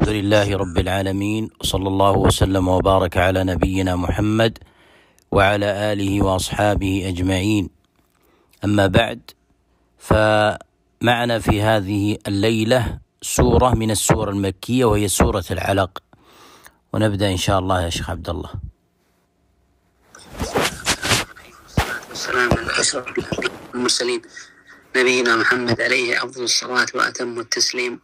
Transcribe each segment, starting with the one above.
الحمد لله رب العالمين، وصلى الله وسلم وبارك على نبينا محمد وعلى آله وأصحابه أجمعين. أما بعد، فمعنا في هذه الليلة سورة من السور المكية وهي سورة العلق، ونبدأ إن شاء الله يا شيخ عبد الله. والسلام على أشرف المرسلين نبينا محمد عليه أفضل الصلاة وأتم التسليم.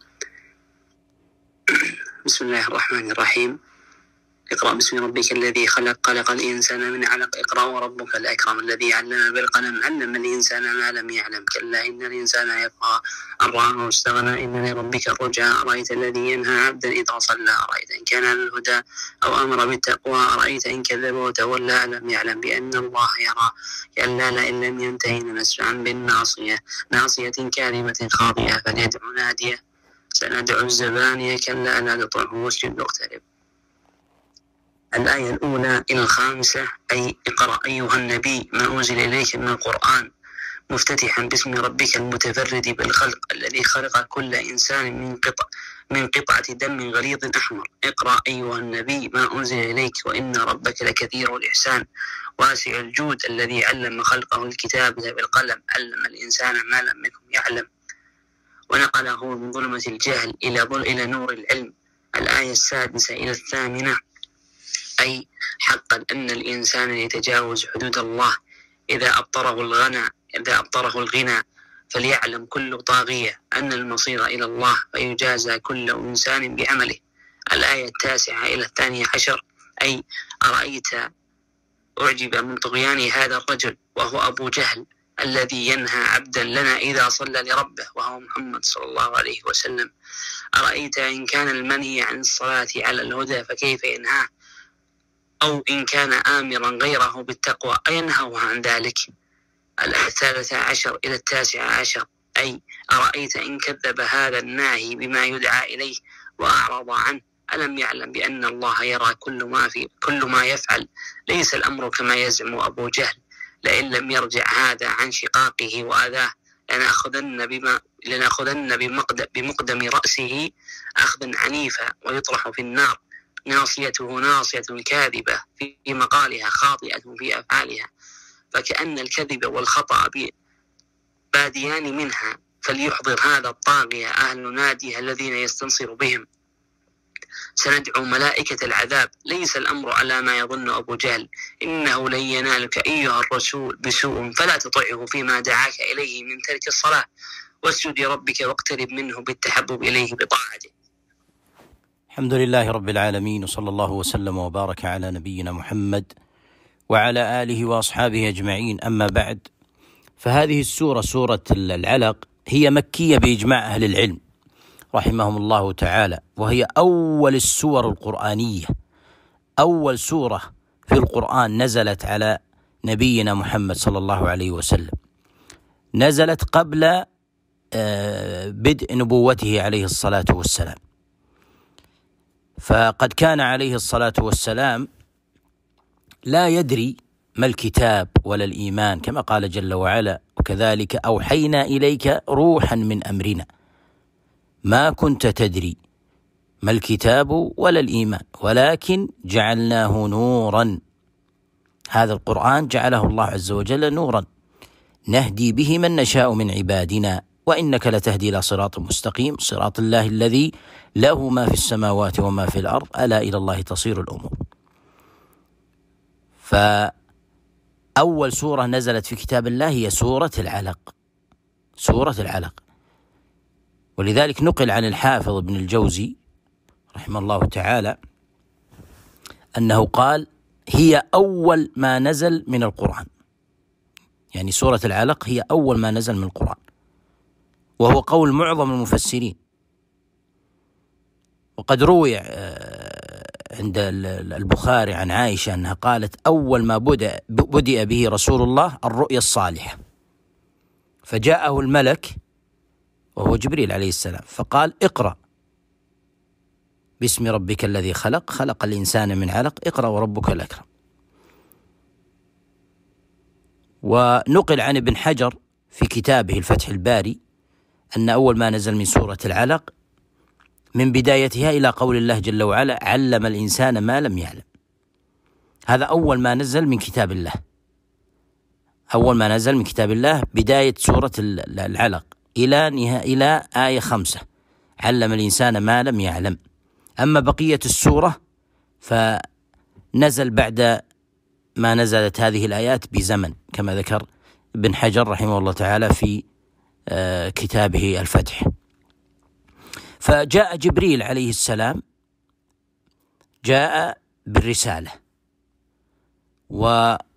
بسم الله الرحمن الرحيم. اقرأ باسم ربك الذي خلق، خلق الإنسان من علق. اقرأ وربك الأكرم الذي علم بالقلم، علم الإنسان ما لم يعلم. كلا إن الإنسان يطغى أن رآه استغنى، إن لربك الرجعى. أرأيت الذي ينهى عبدا إذا صلى، أرأيت إن كان على الهدى أو أمر بالتقوى، أرأيت إن كذب وتولى ألم يعلم بأن الله يرى. كلا لئن لم ينتهي لنسفعا بالناصية، ناصية كاذبة خاطئة، فليدع ناديه. سندع الزبانية. كلا لا تطعه واسجد واقترب. الآية الأولى إلى الخامسة، أي اقرأ أيها النبي ما أنزل إليك من القرآن، مفتتحا باسم ربك المتفرد بالخلق الذي خلق كل إنسان من قطعة دم غليظ أحمر. اقرأ أيها النبي ما أنزل إليك وإن ربك لكثير الإحسان واسع الجود الذي علم خلقه الكتابة بالقلم، علم الإنسان ما لم يكن يعلم، ونقله من ظلمة الجهل إلى نور العلم. الآية السادسة إلى الثامنة، أي حقا أن الإنسان يتجاوز حدود الله إذا أبطره الغنى، فليعلم كل طاغية أن المصير إلى الله، فيجازى كل إنسان بعمله. الآية التاسعة إلى الثانية عشر، أي أرأيت أعجب من طغيان هذا الرجل وهو أبو جهل الذي ينهى عبدا لنا إذا صلى لربه وهو محمد صلى الله عليه وسلم. أرأيت إن كان المنهي عن الصلاة على الهدى فكيف ينهاه، أو إن كان آمرا غيره بالتقوى أينهاه عن ذلك. الآية الثالثة عشر إلى التاسعة عشر، أي أرأيت إن كذب هذا الناهي بما يدعى إليه وأعرض عنه، ألم يعلم بأن الله يرى كل ما يفعل. ليس الأمر كما يزعم أبو جهل، لئن لم يرجع هذا عن شقاقه وأذاه لنأخذن بمقدم رأسه أخذا عنيفا ويطرح في النار. ناصيته ناصية كاذبة في مقالها، خاطئة في أفعالها، فكأن الكذب والخطأ باديان منها. فليحضر هذا الطاغية أهل ناديها الذين يستنصر بهم. سندعو ملائكة العذاب. ليس الأمر على ما يظن أبو جهل، إنه لن ينالك أيها الرسول بسوء، فلا تطعه فيما دعاك إليه من ترك الصلاة، واسجد لربك واقترب منه بالتحبب إليه بطاعته. الحمد لله رب العالمين، وصلى الله وسلم وبارك على نبينا محمد وعلى آله وأصحابه أجمعين. أما بعد، فهذه السورة سورة العلق هي مكية بإجماع أهل العلم رحمهم الله تعالى، وهي أول السور القرآنية، أول سورة في القرآن نزلت على نبينا محمد صلى الله عليه وسلم، نزلت قبل بدء نبوته عليه الصلاة والسلام. فقد كان عليه الصلاة والسلام لا يدري ما الكتاب ولا الإيمان، كما قال جل وعلا: وكذلك أوحينا إليك روحا من أمرنا ما كنت تدري ما الكتاب ولا الإيمان ولكن جعلناه نورا. هذا القرآن جعله الله عز وجل نورا نهدي به من نشاء من عبادنا وإنك لتهدي إلى صراط مستقيم، صراط الله الذي له ما في السماوات وما في الأرض، ألا إلى الله تصير الأمور. فأول سورة نزلت في كتاب الله هي سورة العلق، سورة العلق. ولذلك نقل عن الحافظ ابن الجوزي رحمه الله تعالى أنه قال: هي أول ما نزل من القرآن، يعني سورة العلق هي أول ما نزل من القرآن، وهو قول معظم المفسرين. وقد روي عند البخاري عن عائشة أنها قالت: أول ما بدأ به رسول الله الرؤيا الصالحة، فجاءه الملك وهو جبريل عليه السلام فقال: اقرأ باسم ربك الذي خلق، خلق الإنسان من علق، اقرأ وربك الأكرم. ونقل عن ابن حجر في كتابه الفتح الباري أن أول ما نزل من سورة العلق من بدايتها إلى قول الله جل وعلا: علم الإنسان ما لم يعلم. هذا أول ما نزل من كتاب الله، أول ما نزل من كتاب الله بداية سورة العلق إلى آية 5، علم الإنسان ما لم يعلم. أما بقية السورة فنزل بعد ما نزلت هذه الآيات بزمن، كما ذكر ابن حجر رحمه الله تعالى في كتابه الفتح. فجاء جبريل عليه السلام، جاء بالرسالة، وأمر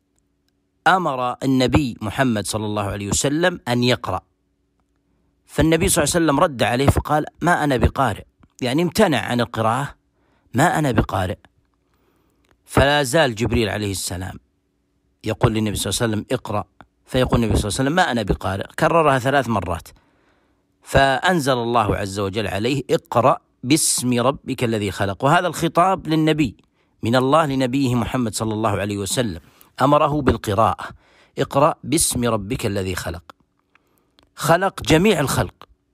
النبي محمد صلى الله عليه وسلم أن يقرأ. فالنبي صلى الله عليه وسلم رد عليه فقال: ما أنا بقارئ، يعني امتنع عن القراءة، ما أنا بقارئ. فلا زال جبريل عليه السلام يقول للنبي صلى الله عليه وسلم: اقرأ، فيقول النبي صلى الله عليه وسلم: ما أنا بقارئ، كررها 3 مرات. فأنزل الله عز وجل عليه: اقرأ باسم ربك الذي خلق. وهذا الخطاب للنبي من الله لنبيه محمد صلى الله عليه وسلم، أمره بالقراءة: اقرأ باسم ربك الذي خلق. خلق جميع الخلق،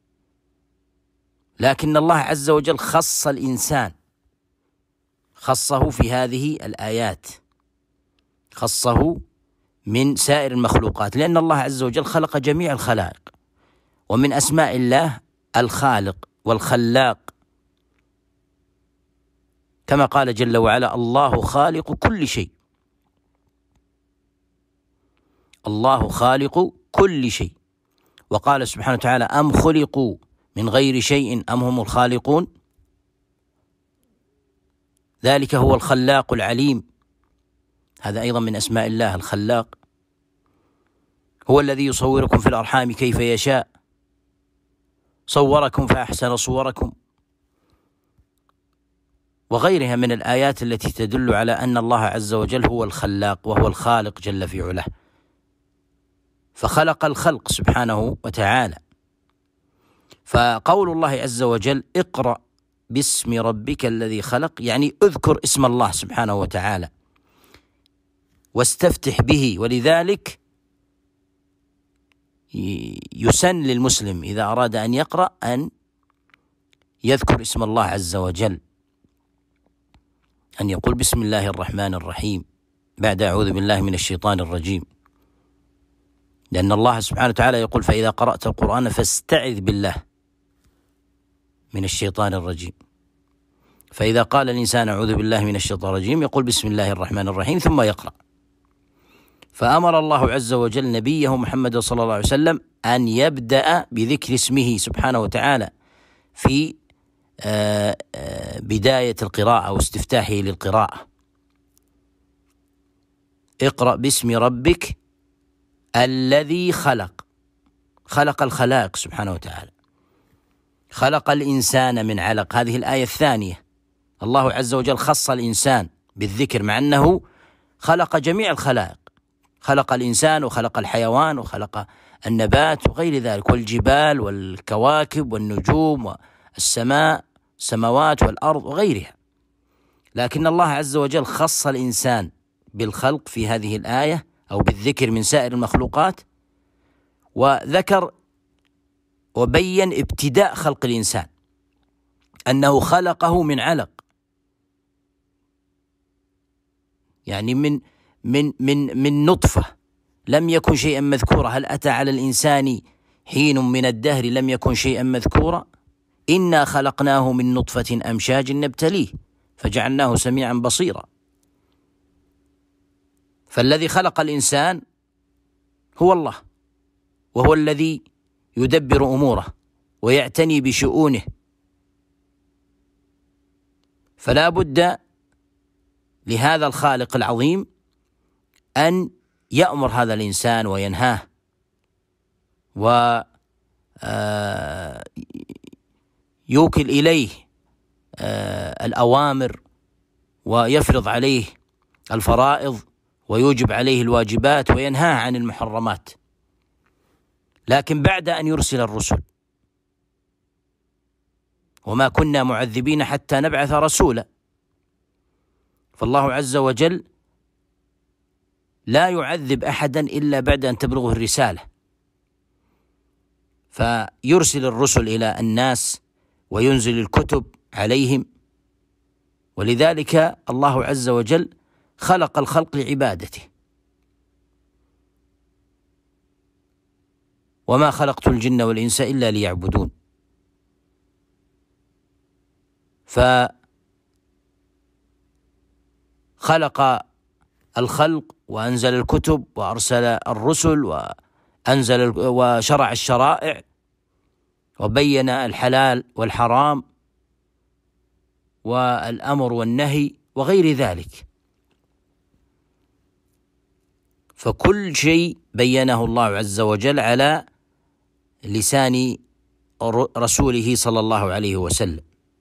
لكن الله عز وجل خص الإنسان، خصه في هذه الآيات، خصه من سائر المخلوقات، لأن الله عز وجل خلق جميع الخلائق. ومن أسماء الله الخالق والخلاق، كما قال جل وعلا: الله خالق كل شيء، الله خالق كل شيء. وقال سبحانه وتعالى: أم خلقوا من غير شيء أم هم الخالقون، ذلك هو الخلاق العليم. هذا أيضا من أسماء الله الخلاق. هو الذي يصوركم في الأرحام كيف يشاء، صوركم فأحسن صوركم، وغيرها من الآيات التي تدل على أن الله عز وجل هو الخلاق وهو الخالق جل في علاه، فخلق الخلق سبحانه وتعالى. فقول الله عز وجل: اقرأ باسم ربك الذي خلق، يعني اذكر اسم الله سبحانه وتعالى واستفتح به. ولذلك يسن للمسلم إذا أراد أن يقرأ أن يذكر اسم الله عز وجل، أن يقول: بسم الله الرحمن الرحيم بعد أعوذ بالله من الشيطان الرجيم، لأن الله سبحانه وتعالى يقول: فإذا قرأت القرآن فاستعذ بالله من الشيطان الرجيم. فإذا قال الإنسان أعوذ بالله من الشيطان الرجيم يقول: بسم الله الرحمن الرحيم، ثم يقرأ. فأمر الله عز وجل نبيه محمد صلى الله عليه وسلم أن يبدأ بذكر اسمه سبحانه وتعالى في بداية القراءة واستفتاحه للقراءة: اقرأ باسم ربك الذي خلق. خلق الخلائق سبحانه وتعالى، خلق الإنسان من علق. هذه الآية الثانية، الله عز وجل خص الإنسان بالذكر مع أنه خلق جميع الخلائق، خلق الإنسان وخلق الحيوان وخلق النبات وغير ذلك، والجبال والكواكب والنجوم والسماء، السماوات والأرض وغيرها. لكن الله عز وجل خص الإنسان بالخلق في هذه الآية أو بالذكر من سائر المخلوقات، وذكر وبين ابتداء خلق الإنسان أنه خلقه من علق، يعني من نطفة لم يكن شيئا مذكورا. هل أتى على الإنسان حين من الدهر لم يكن شيئا مذكورا؟ إنا خلقناه من نطفة أمشاج نبتليه فجعلناه سميعا بصيرا. فالذي خلق الإنسان هو الله، وهو الذي يدبر أموره ويعتني بشؤونه. فلا بد لهذا الخالق العظيم أن يأمر هذا الإنسان وينهاه، ويوكل إليه الأوامر، ويفرض عليه الفرائض، ويوجب عليه الواجبات، وينهاه عن المحرمات. لكن بعد أن يرسل الرسل، وما كنا معذبين حتى نبعث رسولا. فالله عز وجل لا يعذب أحدا إلا بعد أن تبلغه الرسالة، فيرسل الرسل إلى الناس وينزل الكتب عليهم. ولذلك الله عز وجل خلق الخلق لعبادته. وما خلقت الجن والإنس إلا ليعبدون. فخلق الخلق وأنزل الكتب وأرسل الرسل وشرع الشرائع وبين الحلال والحرام والأمر والنهي وغير ذلك. فكل شيء بينه الله عز وجل على لسان رسوله صلى الله عليه وسلم.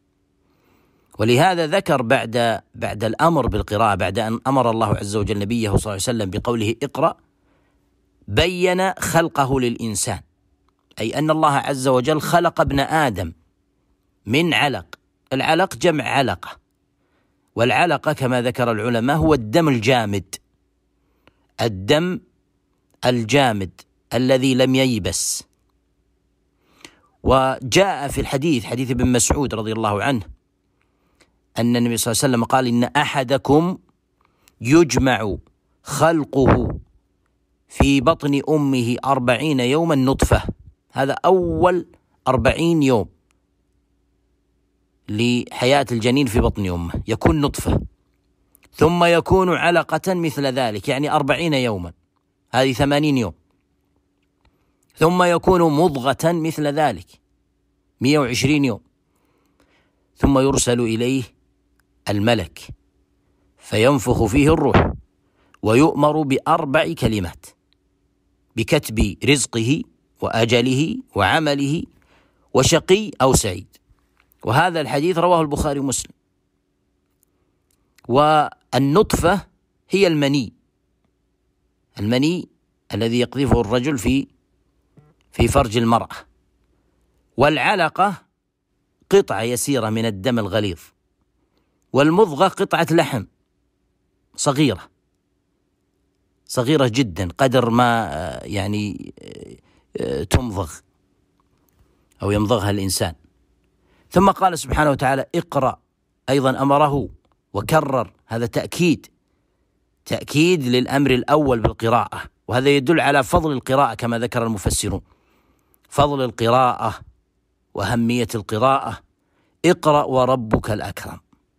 ولهذا ذكر بعد الأمر بالقراءة، بعد أن أمر الله عز وجل نبيه صلى الله عليه وسلم بقوله اقرأ، بين خلقه للإنسان، أي أن الله عز وجل خلق ابن آدم من علق. العلق جمع علقة، والعلقة كما ذكر العلماء هو الدم الجامد، الدم الجامد الذي لم ييبس. وجاء في حديث ابن مسعود رضي الله عنه أن النبي صلى الله عليه وسلم قال إن أحدكم يجمع خلقه في بطن أمه 40 يوما نطفة. هذا أول 40 يوم لحياة الجنين في بطن أمه يكون نطفة، ثم يكون علقة مثل ذلك، يعني 40 يوما، هذه 80 يوم، ثم يكون مضغة مثل ذلك 120 يوم، ثم يرسل إليه الملك فينفخ فيه الروح ويؤمر ب4 كلمات: بكتب رزقه وأجله وعمله وشقي أو سعيد. وهذا الحديث رواه البخاري ومسلم. والنطفة هي المني الذي يقذفه الرجل في فرج المرأة. والعلقة قطعة يسيرة من الدم الغليظ. والمضغة قطعة لحم صغيرة جدا قدر ما يعني تمضغ أو يمضغها الإنسان. ثم قال سبحانه وتعالى اقرأ، أيضا أمره وكرر، هذا تأكيد للأمر الأول بالقراءة. وهذا يدل على فضل القراءة كما ذكر المفسرون، فضل القراءة وأهمية القراءة. اقرأ وربك الأكرم.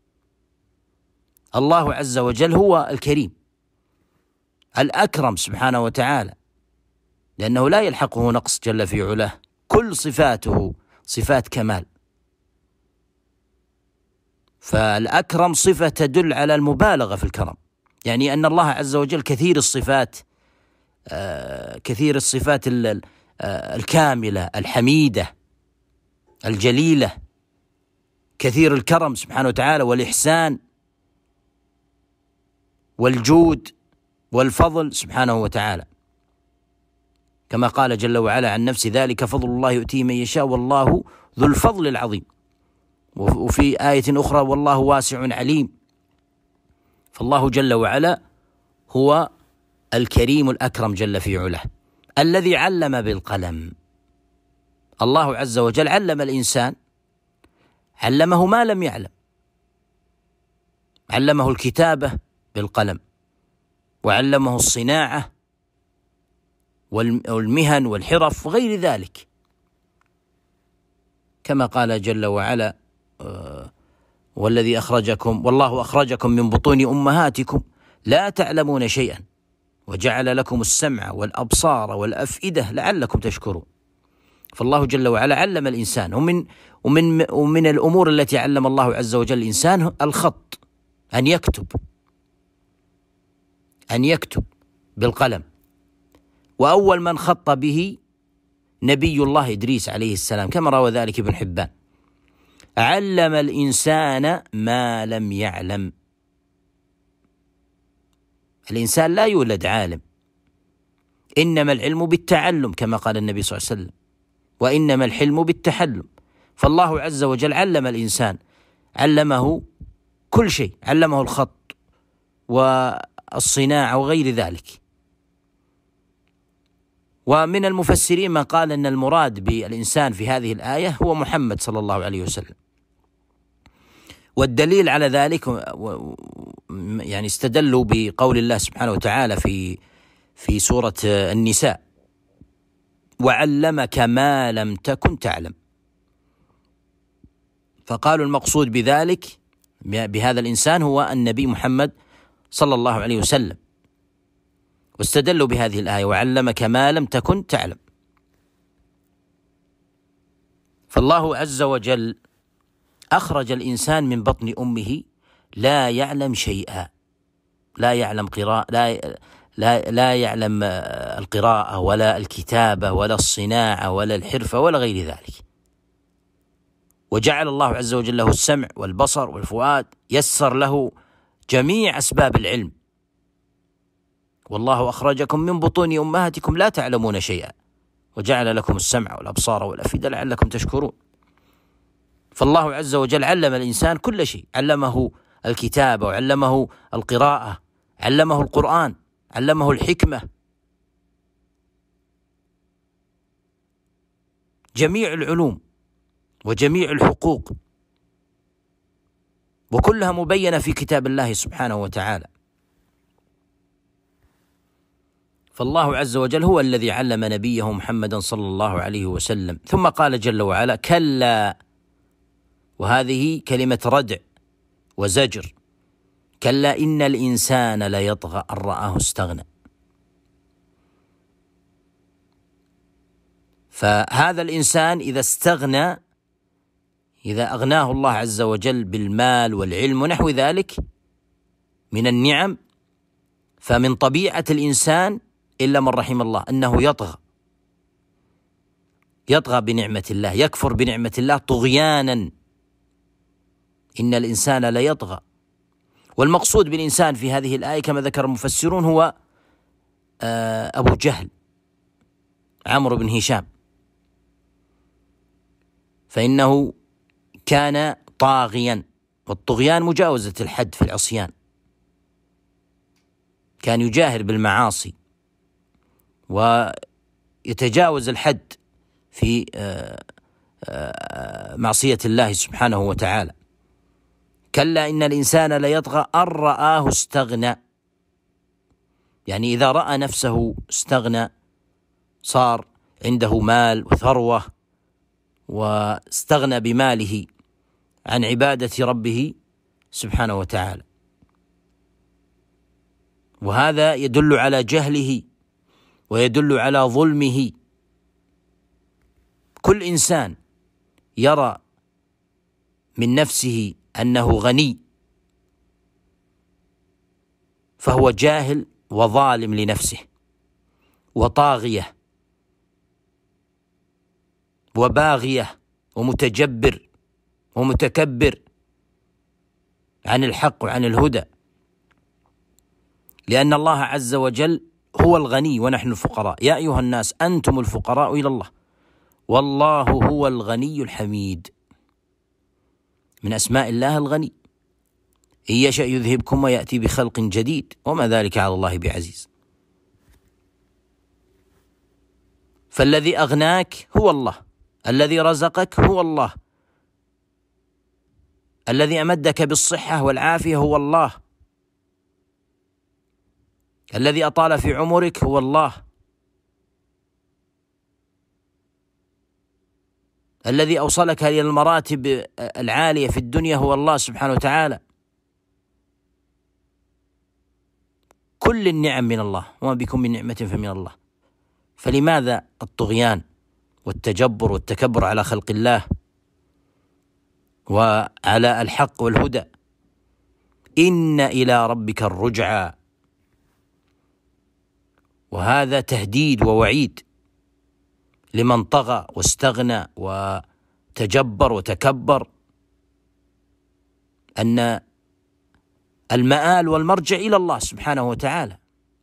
الله عز وجل هو الكريم الأكرم سبحانه وتعالى، لأنه لا يلحقه نقص جل في علاه، كل صفاته صفات كمال. فالأكرم صفة تدل على المبالغة في الكرم، يعني أن الله عز وجل كثير الصفات الكاملة الحميدة الجليلة، كثير الكرم سبحانه وتعالى والإحسان والجود والفضل سبحانه وتعالى، كما قال جل وعلا عن نفسه ذلك فضل الله يؤتيه من يشاء والله ذو الفضل العظيم. وفي آية أخرى والله واسع عليم. فالله جل وعلا هو الكريم الأكرم جل في علاه الذي علم بالقلم. الله عز وجل علم الإنسان، علمه ما لم يعلم، علمه الكتابة بالقلم، وعلمه الصناعة والمهن والحرف وغير ذلك، كما قال جل وعلا والذي أخرجكم والله أخرجكم من بطون أمهاتكم لا تعلمون شيئا وجعل لكم السمع والأبصار والأفئدة لعلكم تشكرون. فالله جل وعلا علم الإنسان. ومن الأمور التي علم الله عز وجل الإنسان الخط، أن يكتب بالقلم. وأول من خط به نبي الله إدريس عليه السلام، كما روى ذلك ابن حبان: علم الإنسان ما لم يعلم. الإنسان لا يولد عالم، إنما العلم بالتعلم كما قال النبي صلى الله عليه وسلم، وإنما الحلم بالتحلم. فالله عز وجل علم الإنسان، علمه كل شيء، علمه الخط والصناعة وغير ذلك. ومن المفسرين من قال أن المراد بالإنسان في هذه الآية هو محمد صلى الله عليه وسلم. والدليل على ذلك يعني استدلوا بقول الله سبحانه وتعالى في سورة النساء: وعلمك ما لم تكن تعلم. فقالوا المقصود بذلك بهذا الإنسان هو النبي محمد صلى الله عليه وسلم، واستدلوا بهذه الآية: وعلمك ما لم تكن تعلم. فالله عز وجل أخرج الإنسان من بطن أمه لا يعلم شيئا، لا يعلم لا يعلم القراءة ولا الكتابة ولا الصناعة ولا الحرفة ولا غير ذلك، وجعل الله عز وجل له السمع والبصر والفؤاد، يسر له جميع أسباب العلم. والله أخرجكم من بطون أمهاتكم لا تعلمون شيئا وجعل لكم السمع والأبصار والأفئدة لعلكم تشكرون. فالله عز وجل علم الإنسان كل شيء، علمه الكتابة وعلمه القراءة، علمه القرآن، علمه الحكمة، جميع العلوم وجميع الحقوق، وكلها مبينة في كتاب الله سبحانه وتعالى. فالله عز وجل هو الذي علم نبيه محمدا صلى الله عليه وسلم. ثم قال جل وعلا: كلا، وهذه كلمة ردع وزجر، كلا إن الإنسان ليطغى أن رآه استغنى. فهذا الإنسان إذا استغنى، إذا أغناه الله عز وجل بالمال والعلم ونحو ذلك من النعم، فمن طبيعة الإنسان إلا من رحم الله أنه يطغى بنعمة الله، يكفر بنعمة الله طغيانا. إن الإنسان ليطغى. والمقصود بالإنسان في هذه الآية كما ذكر المفسرون هو أبو جهل عمرو بن هشام، فإنه كان طاغيا، والطغيان مجاوزة الحد في العصيان، كان يجاهر بالمعاصي ويتجاوز الحد في معصية الله سبحانه وتعالى. كلا إن الإنسان ليطغى أن رآه استغنى، يعني إذا رأى نفسه استغنى، صار عنده مال وثروة واستغنى بماله عن عبادة ربه سبحانه وتعالى. وهذا يدل على جهله ويدل على ظلمه. كل إنسان يرى من نفسه أنه غني فهو جاهل وظالم لنفسه وطاغية وباغية ومتجبر ومتكبر عن الحق وعن الهدى، لأن الله عز وجل هو الغني ونحن الفقراء. يا أيها الناس أنتم الفقراء إلى الله والله هو الغني الحميد. من أسماء الله الغني، إن يشأ يذهبكم ويأتي بخلق جديد وما ذلك على الله بعزيز. فالذي أغناك هو الله، الذي رزقك هو الله، الذي أمدك بالصحة والعافية هو الله، الذي أطال في عمرك هو الله، الذي أوصلك إلى المراتب العالية في الدنيا هو الله سبحانه وتعالى. كل النعم من الله، وما بكم من نعمة فمن الله. فلماذا الطغيان والتجبر والتكبر على خلق الله وعلى الحق والهدى؟ إن إلى ربك الرجعى. وهذا تهديد ووعيد لمن طغى واستغنى وتجبر وتكبر، أن المآل والمرجع إلى الله سبحانه وتعالى.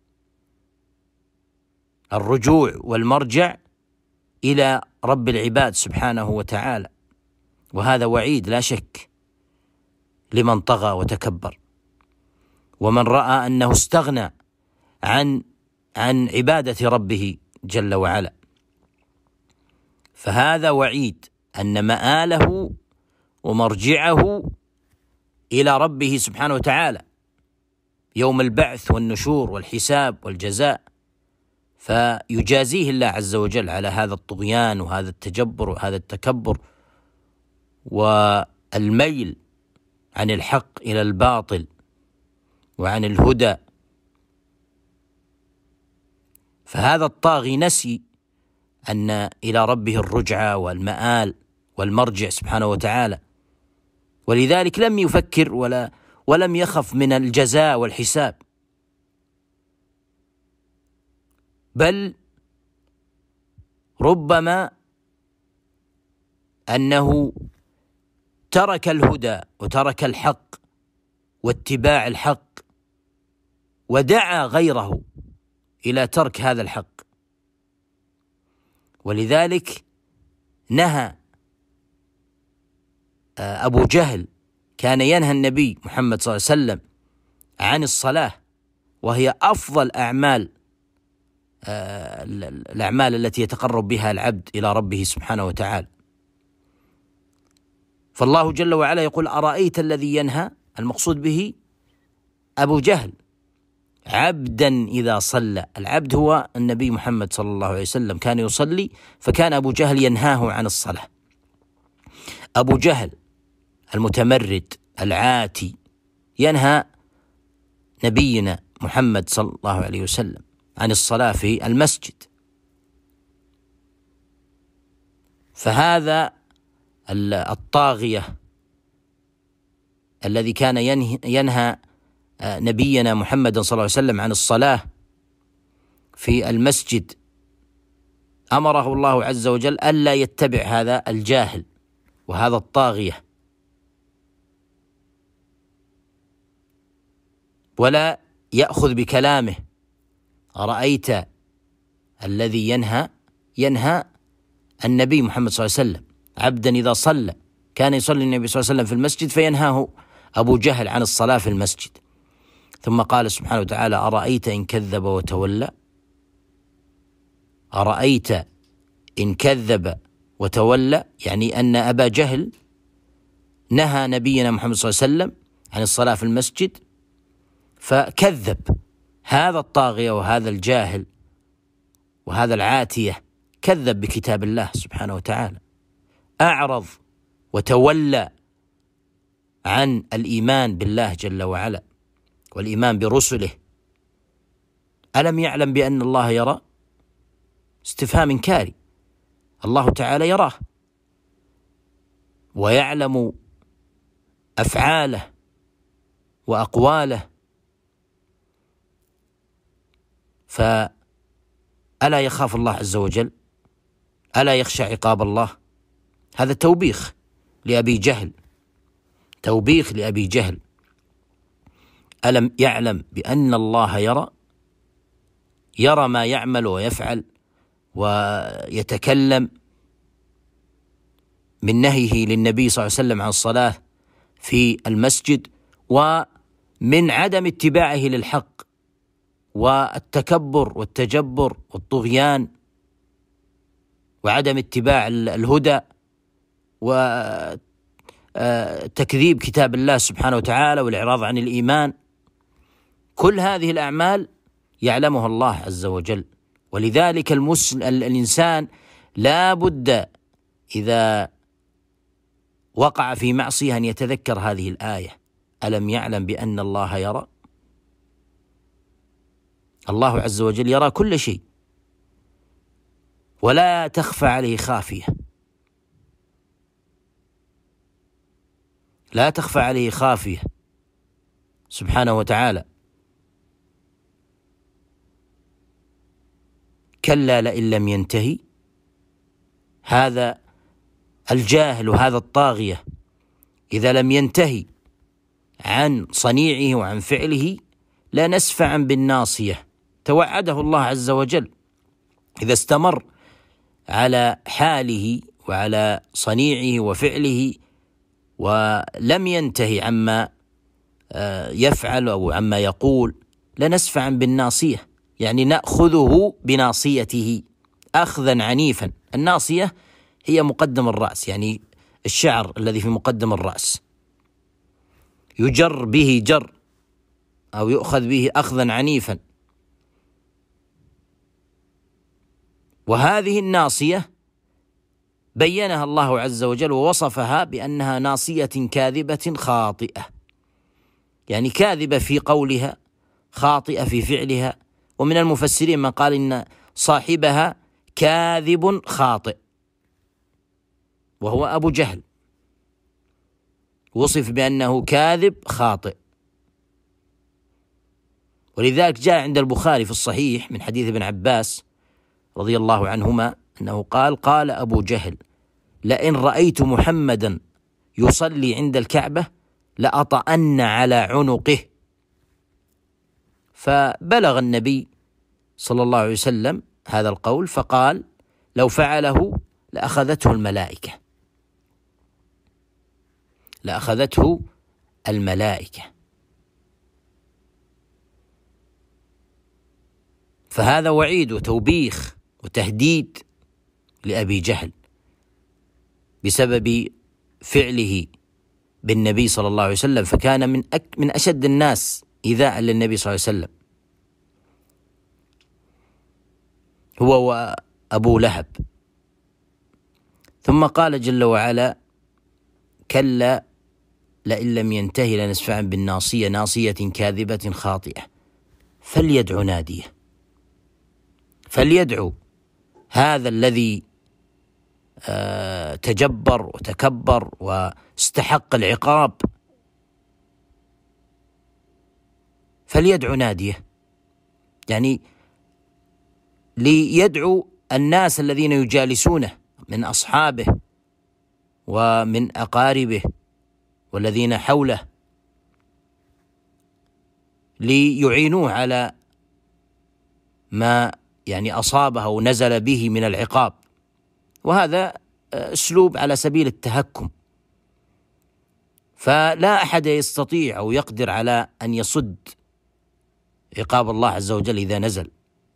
الرجوع والمرجع إلى رب العباد سبحانه وتعالى، وهذا وعيد لا شك لمن طغى وتكبر. ومن رأى أنه استغنى عن عبادة ربه جل وعلا. فهذا وعيد أن مآله ومرجعه إلى ربه سبحانه وتعالى يوم البعث والنشور والحساب والجزاء، فيجازيه الله عز وجل على هذا الطغيان وهذا التجبر وهذا التكبر والميل عن الحق إلى الباطل وعن الهدى. فهذا الطاغي نسي أن إلى ربه الرجعة والمآل والمرجع سبحانه وتعالى، ولذلك لم يفكر ولم يخف من الجزاء والحساب، بل ربما أنه ترك الهدى وترك الحق واتباع الحق ودعا غيره إلى ترك هذا الحق. ولذلك نهى أبو جهل، كان ينهى النبي محمد صلى الله عليه وسلم عن الصلاة، وهي أفضل الأعمال التي يتقرب بها العبد إلى ربه سبحانه وتعالى. فالله جل وعلا يقول: أرأيت الذي ينهى، المقصود به أبو جهل، عبدا إذا صلى. العبد هو النبي محمد صلى الله عليه وسلم، كان يصلي، فكان أبو جهل ينهاه عن الصلاة. أبو جهل المتمرد العاتي ينهى نبينا محمد صلى الله عليه وسلم عن الصلاة في المسجد. فهذا الطاغية الذي كان ينهى نبينا محمد صلى الله عليه وسلم عن الصلاة في المسجد، أمره الله عز وجل ألا يتبع هذا الجاهل وهذا الطاغية، ولا يأخذ بكلامه. أرأيت الذي ينهى النبي محمد صلى الله عليه وسلم عبدا إذا صلى، كان يصلي النبي صلى الله عليه وسلم في المسجد فينهاه أبو جهل عن الصلاة في المسجد. ثم قال سبحانه وتعالى: أرأيت إن كذب وتولى. أرأيت إن كذب وتولى، يعني أن أبا جهل نهى نبينا محمد صلى الله عليه وسلم عن الصلاة في المسجد فكذب. هذا الطاغية وهذا الجاهل وهذا العاتية كذب بكتاب الله سبحانه وتعالى، أعرض وتولى عن الإيمان بالله جل وعلا والإيمان برسله. ألم يعلم بأن الله يرى؟ استفهام إنكاري. الله تعالى يراه ويعلم أفعاله وأقواله، فألا يخاف الله عز وجل؟ ألا يخشى عقاب الله؟ هذا توبيخ لأبي جهل، توبيخ لأبي جهل. ألم يعلم بأن الله يرى ما يعمل ويفعل ويتكلم من نهيه للنبي صلى الله عليه وسلم عن الصلاة في المسجد، ومن عدم اتباعه للحق والتكبر والتجبر والطغيان وعدم اتباع الهدى وتكذيب كتاب الله سبحانه وتعالى والإعراض عن الإيمان. كل هذه الأعمال يعلمها الله عز وجل. ولذلك الإنسان لا بد إذا وقع في معصية أن يتذكر هذه الآية: ألم يعلم بأن الله يرى؟ الله عز وجل يرى كل شيء ولا تخفى عليه خافية، لا تخفى عليه خافية سبحانه وتعالى. كلا لئن لم ينتهي، هذا الجاهل وهذا الطاغية إذا لم ينتهي عن صنيعه وعن فعله لنسفعا بالناصية. توعده الله عز وجل إذا استمر على حاله وعلى صنيعه وفعله ولم ينتهي عما يفعل أو عما يقول لنسفعا بالناصية، يعني نأخذه بناصيته أخذا عنيفا. الناصية هي مقدم الرأس، يعني الشعر الذي في مقدم الرأس، يجر به جر أو يؤخذ به أخذا عنيفا. وهذه الناصية بينها الله عز وجل ووصفها بأنها ناصية كاذبة خاطئة، يعني كاذبة في قولها، خاطئة في فعلها. ومن المفسرين من قال إن صاحبها كاذب خاطئ، وهو أبو جهل، وصف بأنه كاذب خاطئ. ولذلك جاء عند البخاري في الصحيح من حديث ابن عباس رضي الله عنهما أنه قال أبو جهل: لئن رأيت محمدا يصلي عند الكعبة لأطأن على عنقه. فبلغ النبي صلى الله عليه وسلم هذا القول، فقال: لو فعله لأخذته الملائكة، لأخذته الملائكة. فهذا وعيد وتوبيخ وتهديد لأبي جهل بسبب فعله بالنبي صلى الله عليه وسلم، فكان من أشد الناس إيذاء للنبي صلى الله عليه وسلم، هو وأبو لهب. ثم قال جل وعلا: كلا لئن لم ينتهي لنسفعا بالناصية ناصية كاذبة خاطئة فليدع ناديه. فليدعو هذا الذي تجبر وتكبر واستحق العقاب، فليدعو ناديه، يعني ليدعو الناس الذين يجالسونه من أصحابه ومن أقاربه والذين حوله، ليعينوه على ما يعني أصابه ونزل به من العقاب. وهذا أسلوب على سبيل التهكم، فلا أحد يستطيع أو يقدر على أن يصد عقاب الله عز وجل إذا نزل.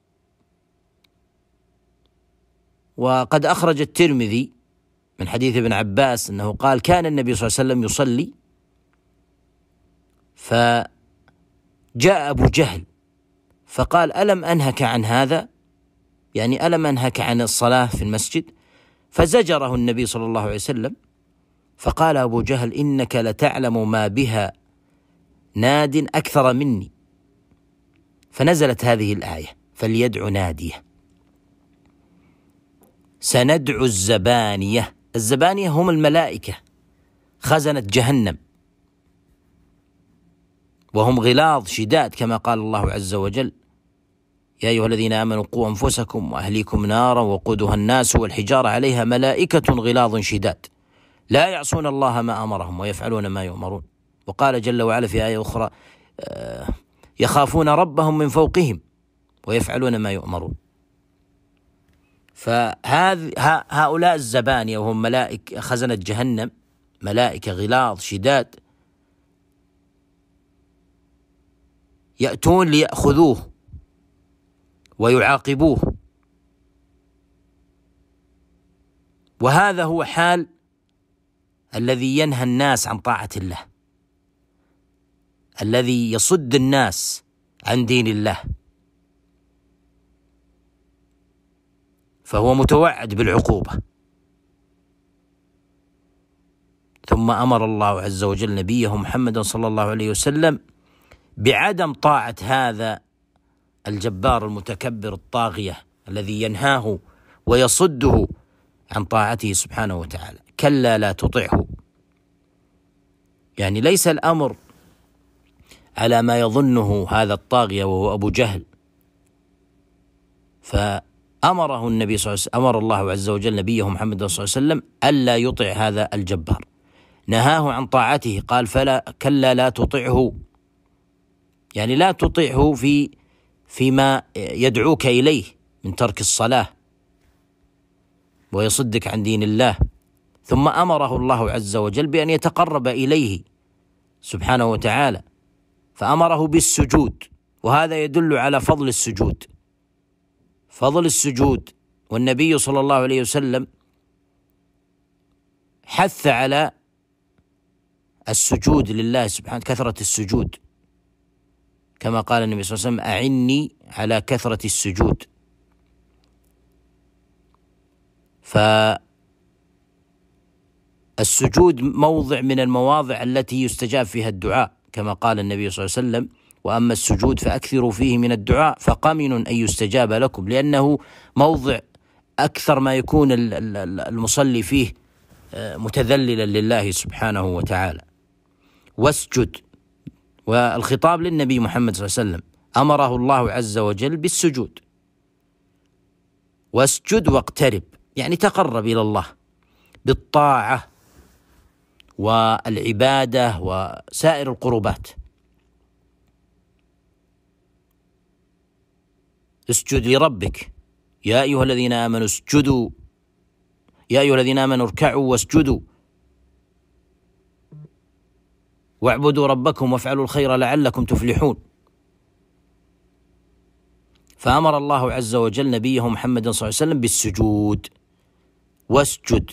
وقد أخرج الترمذي من حديث ابن عباس أنه قال: كان النبي صلى الله عليه وسلم يصلي، فجاء أبو جهل فقال: ألم أنهك عن هذا؟ يعني ألم أنهك عن الصلاة في المسجد؟ فزجره النبي صلى الله عليه وسلم، فقال أبو جهل: إنك لتعلم ما بها ناد أكثر مني. فنزلت هذه الآية: فليدع ناديه. سندعو الزبانية. الزبانية هم الملائكة خزنة جهنم، وهم غلاظ شداد كما قال الله عز وجل: يا أيها الذين آمنوا قوا أنفسكم وأهليكم نارا وقودها الناس والحجارة عليها ملائكة غلاظ شداد لا يعصون الله ما أمرهم ويفعلون ما يؤمرون. وقال جل وعلا في آية أخرى: يخافون ربهم من فوقهم ويفعلون ما يؤمرون. فهؤلاء الزبانية وهم ملائكة خزنة جهنم، ملائكة غلاظ شداد، يأتون ليأخذوه ويعاقبوه. وهذا هو حال الذي ينهى الناس عن طاعة الله، الذي يصد الناس عن دين الله، فهو متوعد بالعقوبة. ثم أمر الله عز وجل نبيه محمد صلى الله عليه وسلم بعدم طاعة هذا الجبار المتكبر الطاغية الذي ينهاه ويصده عن طاعته سبحانه وتعالى. كلا لا تطعه، يعني ليس الأمر على ما يظنه هذا الطاغية وهو أبو جهل. فأمره النبي صلى الله عليه وسلم، أمر الله عز وجل نبيه محمد صلى الله عليه وسلم ألا يطع هذا الجبار، نهاه عن طاعته. قال: كلا لا تطعه، يعني لا تطعه فيما يدعوك إليه من ترك الصلاة ويصدك عن دين الله. ثم أمره الله عز وجل بأن يتقرب إليه سبحانه وتعالى، فأمره بالسجود، وهذا يدل على فضل السجود. فضل السجود والنبي صلى الله عليه وسلم حث على السجود لله سبحانه، كثرة السجود، كما قال النبي صلى الله عليه وسلم: أعني على كثرة السجود. فالسجود موضع من المواضع التي يستجاب فيها الدعاء، كما قال النبي صلى الله عليه وسلم: وأما السجود فأكثروا فيه من الدعاء فقمن أن يستجاب لكم، لأنه موضع أكثر ما يكون المصلي فيه متذللا لله سبحانه وتعالى. واسجد، والخطاب للنبي محمد صلى الله عليه وسلم، أمره الله عز وجل بالسجود. واسجد واقترب، يعني تقرب إلى الله بالطاعة والعبادة وسائر القربات. اسجد لربك، يا أيها الذين آمنوا اسجدوا، يا أيها الذين آمنوا اركعوا واسجدوا واعبدوا ربكم وافعلوا الخير لعلكم تفلحون. فأمر الله عز وجل نبيه محمد صلى الله عليه وسلم بالسجود. واسجد،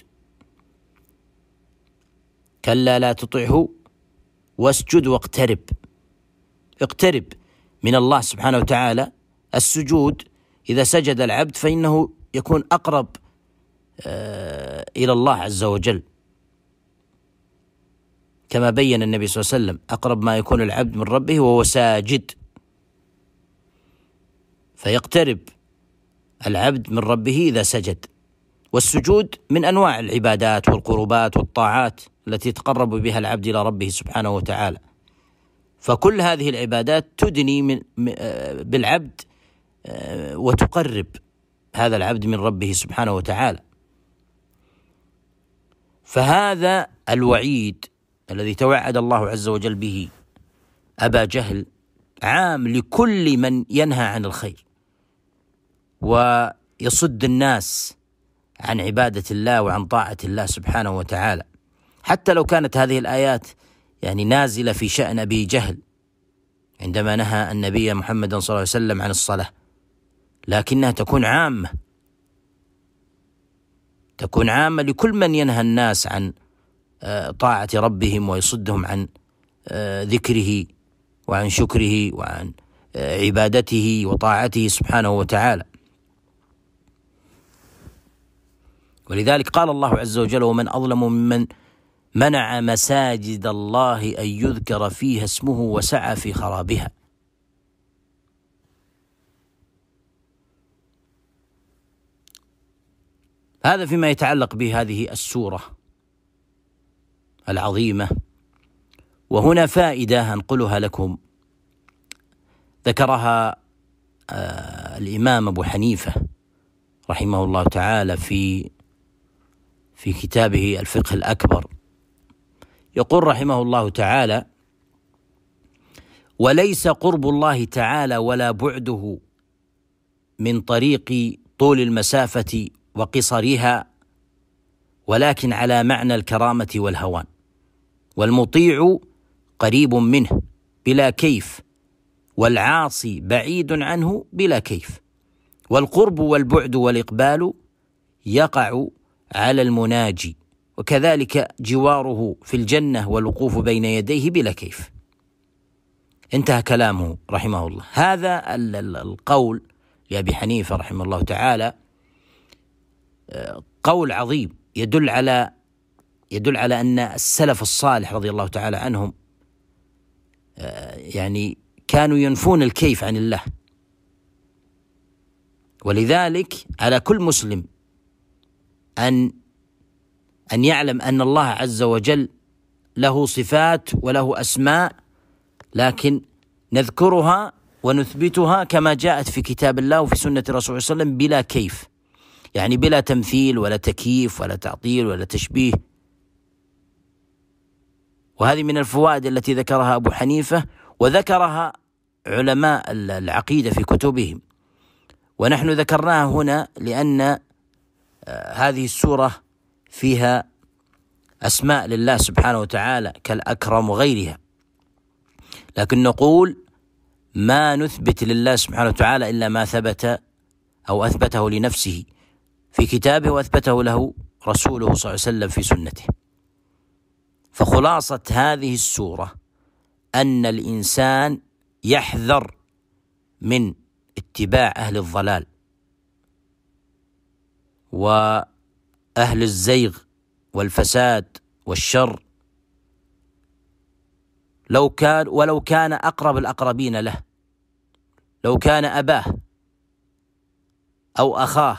كلا لا تطعه واسجد واقترب. اقترب من الله سبحانه وتعالى. السجود إذا سجد العبد فإنه يكون أقرب إلى الله عز وجل، كما بين النبي صلى الله عليه وسلم: أقرب ما يكون العبد من ربه وهو ساجد. فيقترب العبد من ربه إذا سجد. والسجود من أنواع العبادات والقربات والطاعات التي يتقرب بها العبد إلى ربه سبحانه وتعالى. فكل هذه العبادات تدني بالعبد وتقرب هذا العبد من ربه سبحانه وتعالى. فهذا الوعيد الذي توعد الله عز وجل به أبا جهل عام لكل من ينهى عن الخير ويصد الناس عن عبادة الله وعن طاعة الله سبحانه وتعالى، حتى لو كانت هذه الآيات يعني نازلة في شأن أبي جهل عندما نهى النبي محمد صلى الله عليه وسلم عن الصلاة، لكنها تكون عامة، تكون عامة لكل من ينهى الناس عن طاعة ربهم ويصدهم عن ذكره وعن شكره وعن عبادته وطاعته سبحانه وتعالى. ولذلك قال الله عز وجل: ومن أظلم ممن منع مساجد الله أن يذكر فيها اسمه وسعى في خرابها. هذا فيما يتعلق بهذه السورة العظيمة. وهنا فائدة أنقلها لكم ذكرها الإمام أبو حنيفة رحمه الله تعالى في كتابه الفقه الأكبر. يقول رحمه الله تعالى: وليس قرب الله تعالى ولا بعده من طريق طول المسافة وقصرها، ولكن على معنى الكرامة والهوان، والمطيع قريب منه بلا كيف، والعاصي بعيد عنه بلا كيف. والقرب والبعد والإقبال يقع على المناجي، وكذلك جواره في الجنة والوقوف بين يديه بلا كيف. انتهى كلامه رحمه الله. هذا القول لأبي حنيفة رحمه الله تعالى قول عظيم يدل على أن السلف الصالح رضي الله تعالى عنهم يعني كانوا ينفون الكيف عن الله. ولذلك على كل مسلم أن يعلم أن الله عز وجل له صفات وله أسماء، لكن نذكرها ونثبتها كما جاءت في كتاب الله وفي سنة الرسول صلى الله عليه وسلم بلا كيف، يعني بلا تمثيل ولا تكييف ولا تعطيل ولا تشبيه. وهذه من الفوائد التي ذكرها أبو حنيفة وذكرها علماء العقيدة في كتبهم، ونحن ذكرناها هنا لأن هذه السورة فيها أسماء لله سبحانه وتعالى كالأكرم وغيرها، لكن نقول ما نثبت لله سبحانه وتعالى إلا ما ثبت أو أثبته لنفسه في كتابه وأثبته له رسوله صلى الله عليه وسلم في سنته. فخلاصة هذه السورة أن الإنسان يحذر من اتباع أهل الضلال وأهل الزيغ والفساد والشر، ولو كان أقرب الأقربين له، لو كان أباه أو أخاه،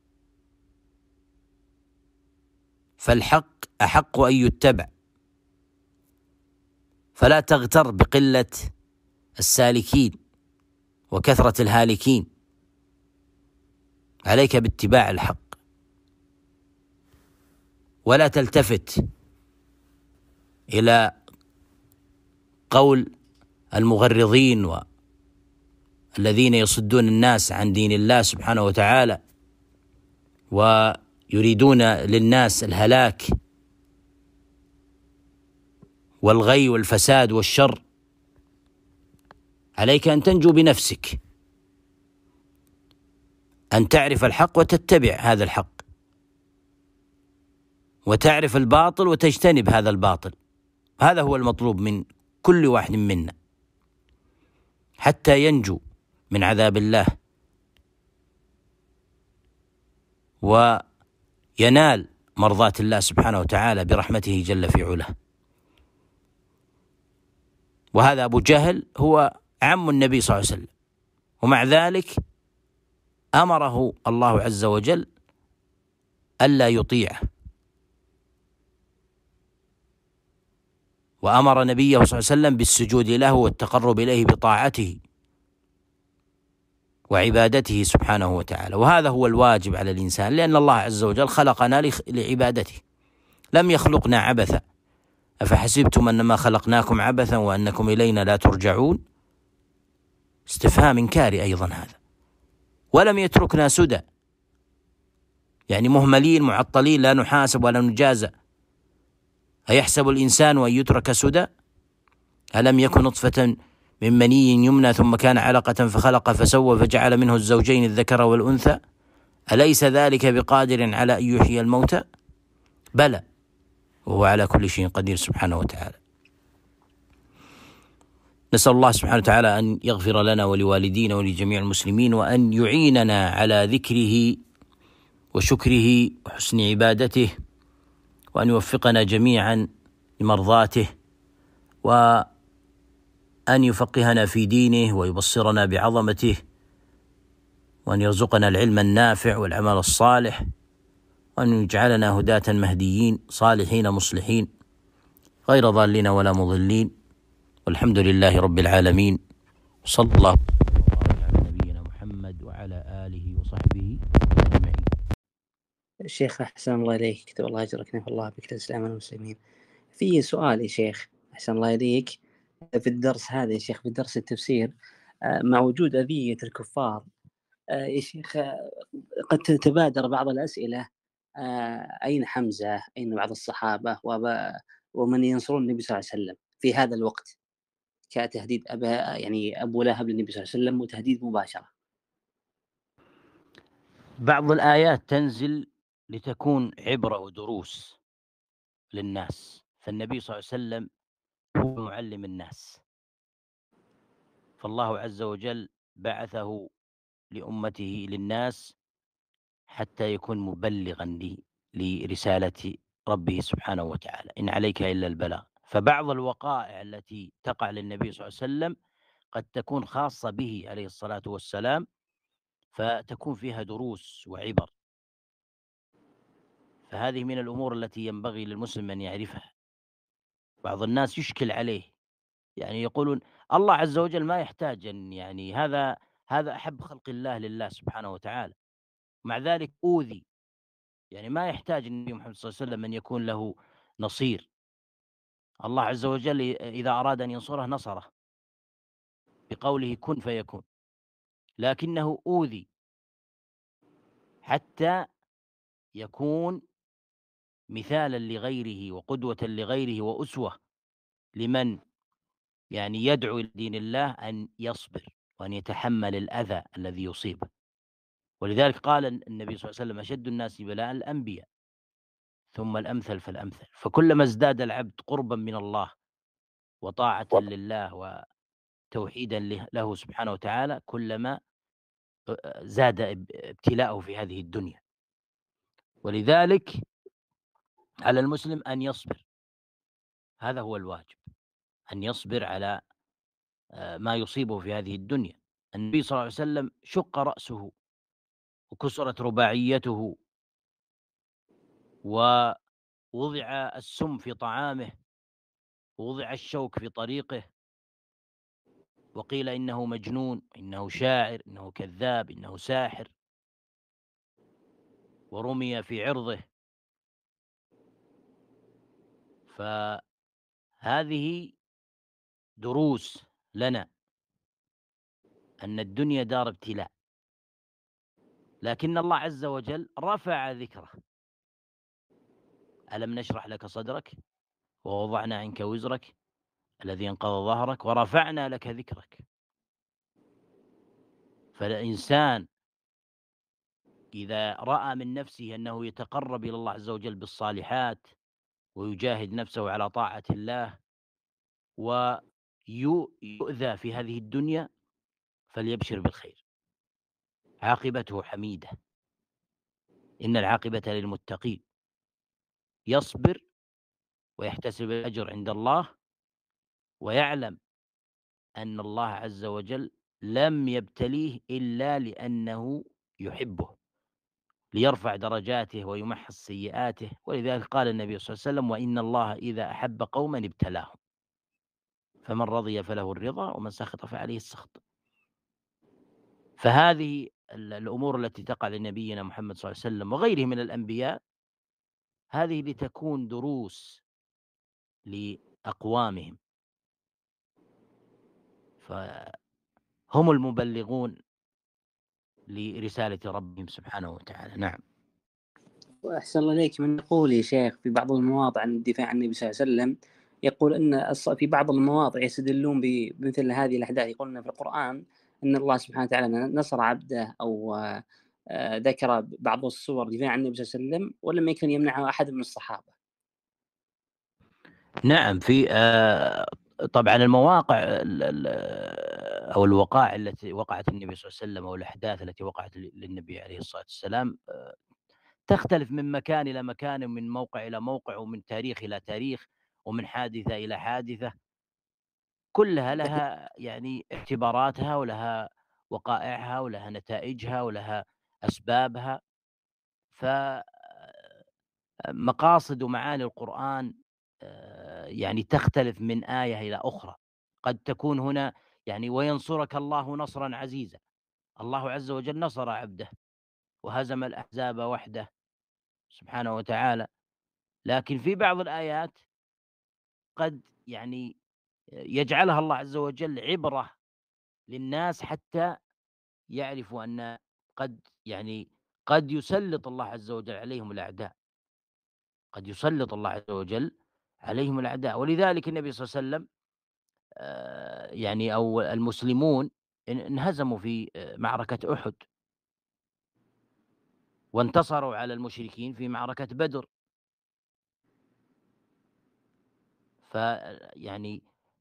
فالحق أحق أن يتبع. فلا تغتر بقلة السالكين وكثرة الهالكين، عليك باتباع الحق، ولا تلتفت إلى قول المغرضين والذين يصدون الناس عن دين الله سبحانه وتعالى ويريدون للناس الهلاك والغي والفساد والشر. عليك أن تنجو بنفسك، أن تعرف الحق وتتبع هذا الحق، وتعرف الباطل وتجتنب هذا الباطل. هذا هو المطلوب من كل واحد منا حتى ينجو من عذاب الله وينال مرضاة الله سبحانه وتعالى برحمته جل في علاه. وهذا أبو جهل هو عم النبي صلى الله عليه وسلم، ومع ذلك أمره الله عز وجل ألا يطيعه، وأمر نبيه صلى الله عليه وسلم بالسجود له والتقرب إليه بطاعته وعبادته سبحانه وتعالى. وهذا هو الواجب على الإنسان، لأن الله عز وجل خلقنا لعبادته، لم يخلقنا عبثا. أفحسبتم أنما خلقناكم عبثا وأنكم إلينا لا ترجعون؟ استفهام إنكاري أيضا هذا. ولم يتركنا سدى، يعني مهملين معطلين، لا نحاسب ولا نجازى. أيحسب الإنسان أن يترك سدى؟ ألم يكن نطفة من مني يمنى ثم كان علقة فخلق فسوى فجعل منه الزوجين الذكر والأنثى أليس ذلك بقادر على أن يحيي الموتى؟ بلى وهو على كل شيء قدير سبحانه وتعالى. نسأل الله سبحانه وتعالى أن يغفر لنا ولوالدينا ولجميع المسلمين، وأن يعيننا على ذكره وشكره وحسن عبادته، وأن يوفقنا جميعا لمرضاته، وأن يفقهنا في دينه ويبصرنا بعظمته، وأن يرزقنا العلم النافع والعمل الصالح، وأن يجعلنا هداة مهديين صالحين مصلحين غير ضالين ولا مضلين. والحمد لله رب العالمين، صلى الله على نبينا محمد وعلى آله وصحبه أجمعين. الشيخ أحسن الله إليك، كتب الله أجرك، نفع الله بك الإسلام والمسلمين. في سؤال يا شيخ أحسن الله إليك، في الدرس هذا يا شيخ، في درس التفسير، مع وجود أذية الكفار يا شيخ، قد تتبادر بعض الأسئلة، أين حمزة؟ أين بعض الصحابة ومن ينصرون النبي صلى الله عليه وسلم في هذا الوقت؟ كتهديد أبو لهب للنبي صلى الله عليه وسلم وتهديد مباشرة. بعض الآيات تنزل لتكون عبرة ودروس للناس، فالنبي صلى الله عليه وسلم هو معلم الناس، فالله عز وجل بعثه لأمته للناس حتى يكون مبلغا لرسالة ربه سبحانه وتعالى، إن عليك إلا البلاغ. فبعض الوقائع التي تقع للنبي صلى الله عليه وسلم قد تكون خاصة به عليه الصلاة والسلام، فتكون فيها دروس وعبر. فهذه من الأمور التي ينبغي للمسلم أن يعرفها. بعض الناس يشكل عليه، يعني يقولون الله عز وجل ما يحتاج أن، يعني هذا أحب خلق الله لله سبحانه وتعالى، مع ذلك أوذي، يعني ما يحتاج النبي محمد صلى الله عليه وسلم أن يكون له نصير. الله عز وجل إذا أراد أن ينصره نصره بقوله كن فيكون، لكنه أوذي حتى يكون مثالا لغيره وقدوة لغيره وأسوة لمن يعني يدعو إلى دين الله، أن يصبر وأن يتحمل الأذى الذي يصيبه. ولذلك قال النبي صلى الله عليه وسلم: أشد الناس بلاء الأنبياء ثم الأمثل فالأمثل. فكلما ازداد العبد قربا من الله وطاعة لله وتوحيدا له سبحانه وتعالى، كلما زاد ابتلاءه في هذه الدنيا. ولذلك على المسلم أن يصبر، هذا هو الواجب، أن يصبر على ما يصيبه في هذه الدنيا. النبي صلى الله عليه وسلم شق رأسه وكسرت رباعيته ووضع السم في طعامه ووضع الشوك في طريقه، وقيل إنه مجنون، إنه شاعر، إنه كذاب، إنه ساحر، ورمي في عرضه. فهذه دروس لنا أن الدنيا دار ابتلاء، لكن الله عز وجل رفع ذكره. ألم نشرح لك صدرك ووضعنا عنك وزرك الذي انقض ظهرك ورفعنا لك ذكرك. فالإنسان إذا رأى من نفسه أنه يتقرب إلى الله عز وجل بالصالحات ويجاهد نفسه على طاعة الله ويؤذى في هذه الدنيا، فليبشر بالخير، عاقبته حميدة، إن العاقبة للمتقين. يصبر ويحتسب الأجر عند الله، ويعلم أن الله عز وجل لم يبتليه إلا لأنه يحبه، ليرفع درجاته ويمحص سيئاته. ولذلك قال النبي صلى الله عليه وسلم: وإن الله إذا أحب قوما ابتلاهم، فمن رضي فله الرضا ومن سخط فعليه السخط. فهذه الأمور التي تقع لنبينا محمد صلى الله عليه وسلم وغيره من الأنبياء، هذه لتكون دروس لأقوامهم، فهم المبلغون لرسالة ربهم سبحانه وتعالى. نعم. وأحسن الله إليك. من يقول يا شيخ في بعض المواضع عن الدفاع عن النبي صلى الله عليه وسلم، يقول أن في بعض المواضع يستدلون بمثل هذه الأحداث، يقولون في القرآن أن الله سبحانه وتعالى نصر عبده أو ذكر بعض الصور دفاع عن النبي صلى الله عليه وسلم ولم يكن يمنعه أحد من الصحابة. نعم، في طبعا المواقع أو الوقائع التي وقعت النبي صلى الله عليه وسلم أو الأحداث التي وقعت للنبي عليه الصلاة والسلام تختلف من مكان إلى مكان، ومن موقع إلى موقع، ومن تاريخ إلى تاريخ، ومن حادثة إلى حادثة. كلها لها يعني اعتباراتها ولها وقائعها ولها نتائجها ولها أسبابها. فمقاصد ومعاني القرآن يعني تختلف من آية إلى أخرى. قد تكون هنا يعني وينصرك الله نصرا عزيزا، الله عز وجل نصر عبده وهزم الأحزاب وحده سبحانه وتعالى. لكن في بعض الآيات قد يعني يجعلها الله عز وجل عبرة للناس حتى يعرفوا أن قد يسلط الله عز وجل عليهم الأعداء، قد يسلط الله عز وجل عليهم الأعداء. ولذلك النبي صلى الله عليه وسلم يعني أو المسلمون انهزموا في معركة أحد، وانتصروا على المشركين في معركة بدر. فيعني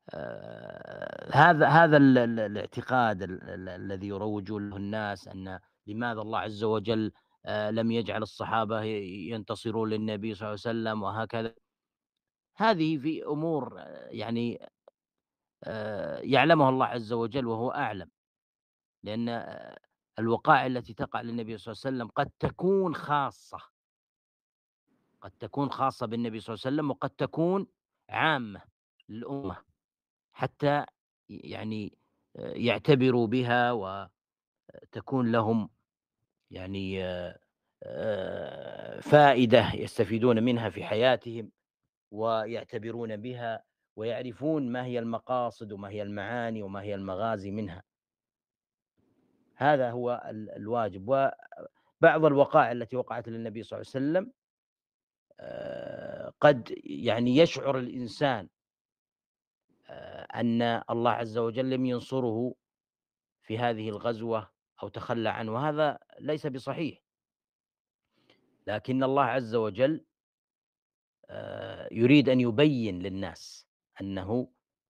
هذا الاعتقاد الذي يروجون له الناس، أن لماذا الله عز وجل لم يجعل الصحابة ينتصرون للنبي صلى الله عليه وسلم وهكذا، هذه في أمور يعني يعلمها الله عز وجل وهو أعلم. لأن الوقائع التي تقع للنبي صلى الله عليه وسلم قد تكون خاصة، قد تكون خاصة بالنبي صلى الله عليه وسلم، وقد تكون عامة للأمة حتى يعني يعتبروا بها وتكون لهم يعني فائدة يستفيدون منها في حياتهم ويعتبرون بها ويعرفون ما هي المقاصد وما هي المعاني وما هي المغازي منها. هذا هو الواجب. وبعض الوقائع التي وقعت للنبي صلى الله عليه وسلم قد يعني يشعر الإنسان أن الله عز وجل لم ينصره في هذه الغزوة أو تخلى عنه، وهذا ليس بصحيح. لكن الله عز وجل يريد أن يبين للناس أن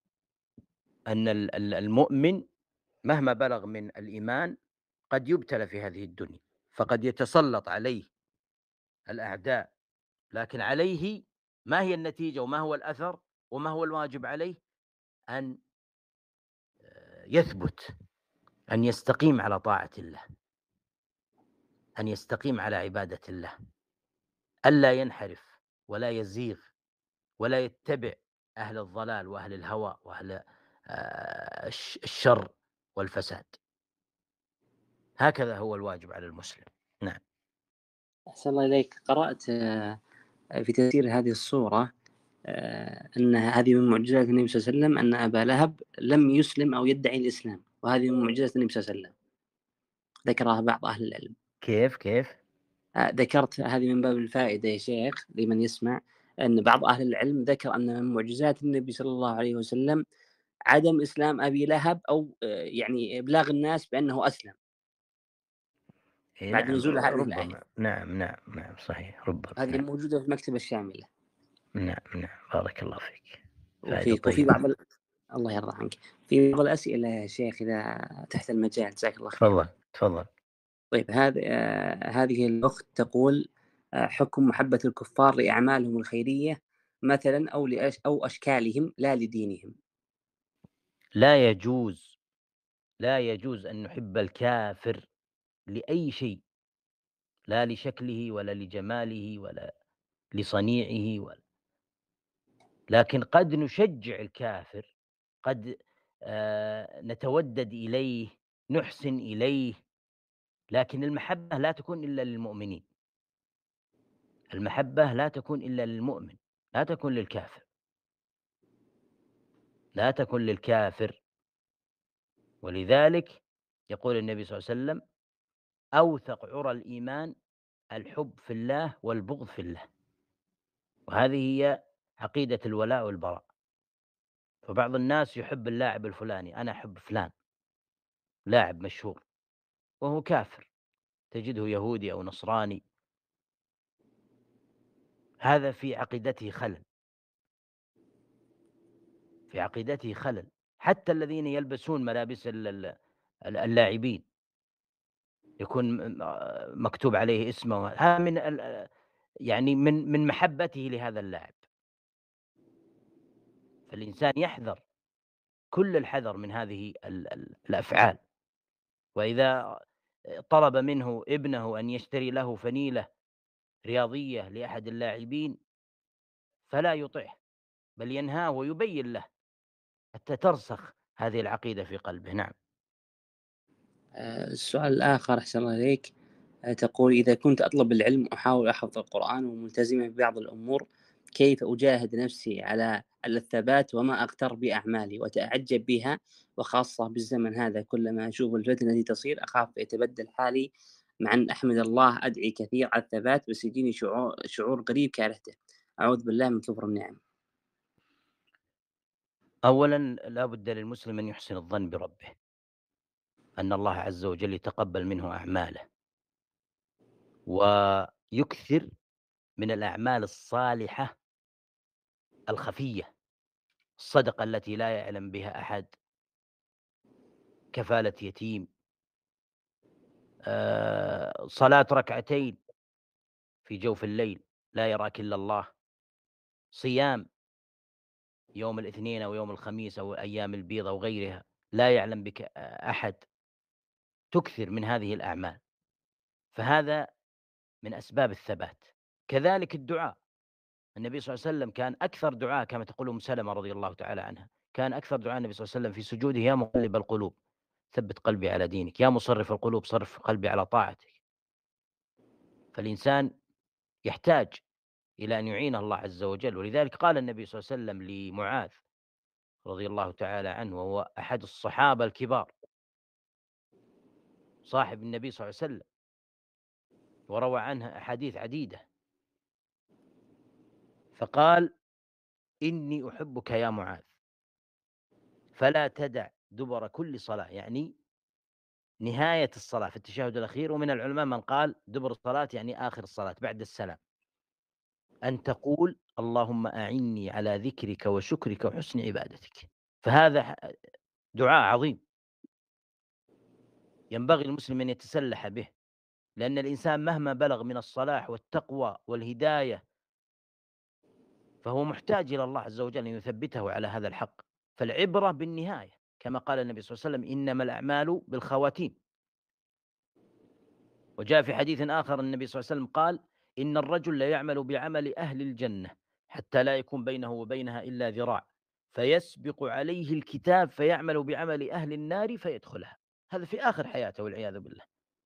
المؤمن مهما بلغ من الإيمان قد يبتلى في هذه الدنيا، فقد يتسلط عليه الأعداء، لكن عليه ما هي النتيجة وما هو الأثر وما هو الواجب عليه؟ أن يثبت، أن يستقيم على طاعة الله، أن يستقيم على عبادة الله، ألا ينحرف ولا يزيغ ولا يتبع أهل الضلال وأهل الهوى وأهل الشر والفساد. هكذا هو الواجب على المسلم. نعم. أحسن الله إليك. قرأت في تفسير هذه الصورة أن هذه من معجزات النبي صلى الله عليه وسلم، أن أبا لهب لم يسلم أو يدعي الإسلام، وهذه من معجزات النبي صلى الله عليه وسلم، ذكرها بعض أهل العلم. كيف؟ ذكرت هذه من باب الفائدة يا شيخ لمن يسمع، أن بعض أهل العلم ذكر أن من معجزات النبي صلى الله عليه وسلم عدم إسلام أبي لهب، أو يعني إبلاغ الناس بأنه أسلم بعد نعم نزول هذه ربما. الآية. نعم صحيح ربما. هذه نعم. موجودة في المكتبة الشاملة. نعم بارك الله فيك. فائدة وفي طيبة. الله يرضى عنك. في بعض الأسئلة يا شيخ إذا تحت المجال، جزاك الله خير. تفضل. طيب، هذه الأخت تقول حكم محبة الكفار لأعمالهم الخيرية مثلا، أو أشكالهم لا لدينهم. لا يجوز أن نحب الكافر لأي شيء، لا لشكله ولا لجماله ولا لصنيعه لكن قد نشجع الكافر، قد نتودد إليه، نحسن إليه، لكن المحبة لا تكون إلا للمؤمنين. المحبة لا تكون إلا للمؤمن، لا تكون للكافر، لا تكون للكافر. ولذلك يقول النبي صلى الله عليه وسلم: أوثق عرى الإيمان الحب في الله والبغض في الله. وهذه هي عقيدة الولاء والبراء. فبعض الناس يحب اللاعب الفلاني، أنا أحب فلان لاعب مشهور وهو كافر، تجده يهودي أو نصراني، هذا في عقيدته خلل، في عقيدته خلل. حتى الذين يلبسون ملابس اللاعبين يكون مكتوب عليه اسمه، هذا يعني من محبته لهذا اللاعب. فالإنسان يحذر كل الحذر من هذه الأفعال. وإذا طلب منه ابنه أن يشتري له فنيلة رياضية لأحد اللاعبين فلا يطيعه، بل ينهاه ويبين له حتى ترسخ هذه العقيدة في قلبه. نعم. السؤال الآخر أحسن الله إليك، تقول إذا كنت أطلب العلم أحاول أحفظ القرآن وملتزمة ببعض الأمور، كيف أجاهد نفسي على الثبات وما أغتر بأعمالي وأتعجب بها، وخاصة بالزمن هذا كلما أشوف الفتنة التي تصير أخاف يتبدل حالي، مع أن أحمد الله أدعي كثير على الثبات، بس يجيني شعور غريب كارهته. أعوذ بالله من كفر النعم. أولا لا بد للمسلم أن يحسن الظن بربه، أن الله عز وجل يتقبل منه أعماله، ويكثر من الأعمال الصالحة الخفية، الصدقة التي لا يعلم بها أحد، كفالة يتيم، صلاة ركعتين في جوف الليل لا يراك إلا الله، صيام يوم الاثنين أو يوم الخميس أو أيام البيض أو غيرها لا يعلم بك أحد، تكثر من هذه الأعمال، فهذا من أسباب الثبات. كذلك الدعاء، النبي صلى الله عليه وسلم كان أكثر دعاء كما تقول أم سلمة رضي الله تعالى عنها، كان أكثر دعاء النبي صلى الله عليه وسلم في سجوده: يا مقلب القلوب ثبت قلبي على دينك، يا مصرف القلوب صرف قلبي على طاعتك. فالإنسان يحتاج إلى أن يعينه الله عز وجل. ولذلك قال النبي صلى الله عليه وسلم لمعاذ رضي الله تعالى عنه، وهو أحد الصحابة الكبار، صاحب النبي صلى الله عليه وسلم وروى عنه أحاديث عديدة، فقال: إني أحبك يا معاذ فلا تدع دبر كل صلاة، يعني نهاية الصلاة في التشهد الأخير، ومن العلماء من قال دبر الصلاة يعني آخر الصلاة بعد السلام، أن تقول اللهم أعني على ذكرك وشكرك وحسن عبادتك. فهذا دعاء عظيم ينبغي المسلم أن يتسلح به، لأن الإنسان مهما بلغ من الصلاح والتقوى والهداية فهو محتاج إلى الله عز وجل أن يثبته على هذا الحق. فالعبرة بالنهاية، كما قال النبي صلى الله عليه وسلم إنما الأعمال بالخواتيم. وجاء في حديث آخر النبي صلى الله عليه وسلم قال إن الرجل لا يعمل بعمل أهل الجنة حتى لا يكون بينه وبينها إلا ذراع، فيسبق عليه الكتاب فيعمل بعمل أهل النار فيدخلها. هذا في آخر حياته والعياذ بالله.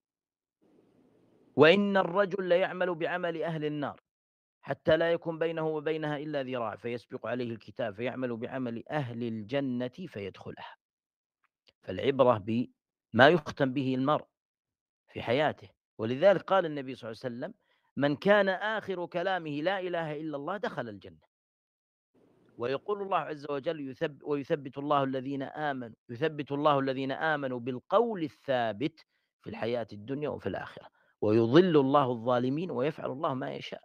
وإن الرجل لا يعمل بعمل أهل النار حتى لا يكون بينه وبينها إلا ذراع، فيسبق عليه الكتاب فيعمل بعمل أهل الجنة فيدخلها. فالعبرة بما يختم به المرء في حياته. ولذلك قال النبي صلى الله عليه وسلم من كان آخر كلامه لا إله إلا الله دخل الجنة. ويقول الله عز وجل ويثبت الله الذين آمنوا بالقول الثابت في الحياة الدنيا وفي الآخرة، ويضل الله الظالمين ويفعل الله ما يشاء.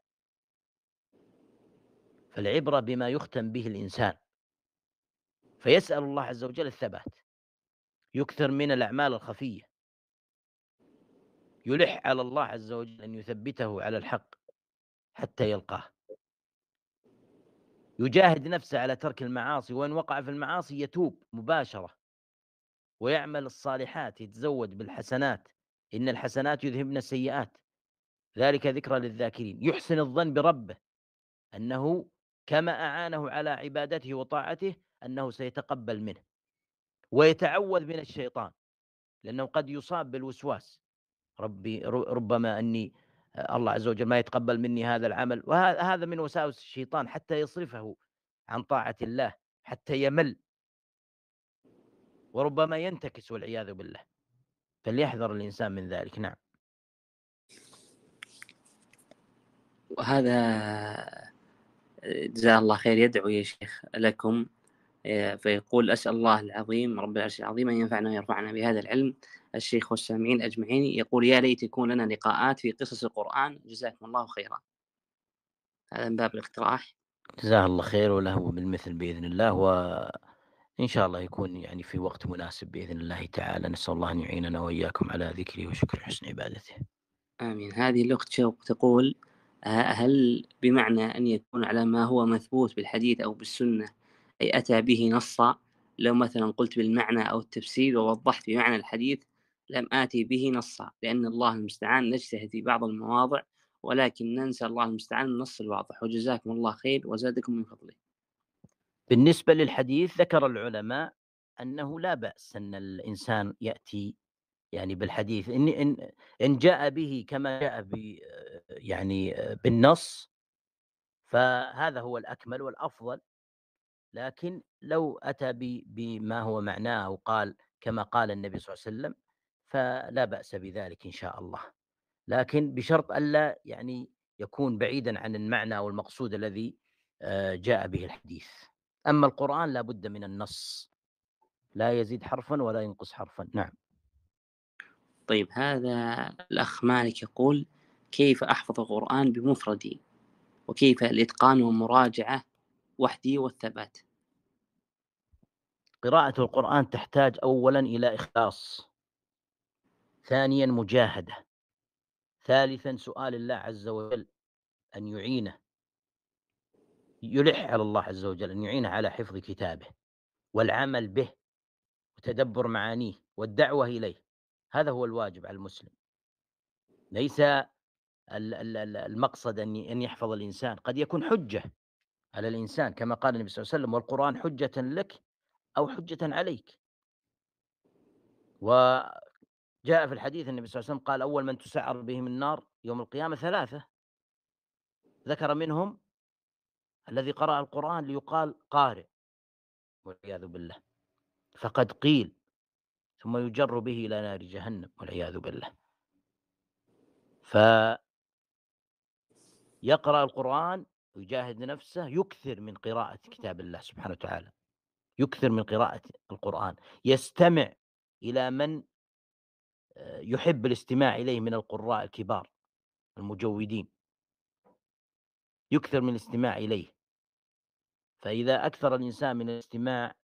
فالعبرة بما يختم به الإنسان، فيسأل الله عز وجل الثبات، يكثر من الأعمال الخفية، يلح على الله عز وجل أن يثبته على الحق حتى يلقاه، يجاهد نفسه على ترك المعاصي، وإن وقع في المعاصي يتوب مباشرة ويعمل الصالحات، يتزود بالحسنات، إن الحسنات يذهبن السيئات، ذلك ذكرى للذاكرين. يحسن الظن بربه أنه كما أعانه على عبادته وطاعته أنه سيتقبل منه، ويتعوذ من الشيطان لأنه قد يصاب بالوسواس، ربما أني الله عز وجل ما يتقبل مني هذا العمل، وهذا من وساوس الشيطان حتى يصرفه عن طاعة الله حتى يمل وربما ينتكس والعياذ بالله. فليحذر الإنسان من ذلك. نعم. وهذا جزاه الله خير يدعو يا شيخ لكم، فيقول أسأل الله العظيم رب العرش العظيم أن ينفعنا ويرفعنا بهذا العلم. الشيخ والسامعين أجمعين يقول يا ليت يكون لنا لقاءات في قصص القرآن، جزاكم الله خيرا. هذا من باب الاقتراح. جزاه الله خير وله بالمثل بإذن الله، وإن شاء الله يكون يعني في وقت مناسب بإذن الله تعالى. نسأل الله أن يعيننا وإياكم على ذكره وشكر حسن عبادته. آمين. هذه الأخت شوق تقول هل بمعنى أن يكون على ما هو مثبوت بالحديث أو بالسنة، أي أتى به نصا، لو مثلا قلت بالمعنى أو التفسير ووضحت بمعنى الحديث لم آتي به نصا، لأن الله المستعان نجتهد في بعض المواضع ولكن ننسى الله المستعان النص الواضح، وجزاكم الله خير وزادكم من فضله. بالنسبة للحديث ذكر العلماء أنه لا بأس أن الإنسان يأتي يعني بالحديث إن جاء به كما جاء يعني بالنص فهذا هو الأكمل والأفضل. لكن لو أتى بما هو معناه أو قال كما قال النبي صلى الله عليه وسلم فلا بأس بذلك إن شاء الله، لكن بشرط ألا يعني يكون بعيدا عن المعنى أو المقصود الذي جاء به الحديث. أما القرآن لا بد من النص، لا يزيد حرفا ولا ينقص حرفا. نعم. طيب، هذا الأخ مالك يقول كيف أحفظ القرآن بمفردي، وكيف الإتقان والمراجعة وحدي والثبات؟ قراءة القرآن تحتاج أولا إلى إخلاص، ثانيا مجاهدة، ثالثا سؤال الله عز وجل أن يعينه، يلح على الله عز وجل أن يعينه على حفظ كتابه والعمل به وتدبر معانيه والدعوة إليه. هذا هو الواجب على المسلم، ليس المقصد أن يحفظ الإنسان. قد يكون حجة على الإنسان كما قال النبي صلى الله عليه وسلم والقرآن حجة لك أو حجة عليك. وجاء في الحديث النبي صلى الله عليه وسلم قال أول من تسعر بهم النار يوم القيامة ثلاثة، ذكر منهم الذي قرأ القرآن ليقال قارئ والعياذ بالله، فقد قيل ثم يجر به إلى نار جهنم والعياذ بالله. فيقرأ القرآن ويجاهد نفسه، يكثر من قراءة كتاب الله سبحانه وتعالى، يكثر من قراءة القرآن، يستمع إلى من يحب الاستماع إليه من القراء الكبار المجودين، يكثر من الاستماع إليه. فإذا أكثر الإنسان من الاستماع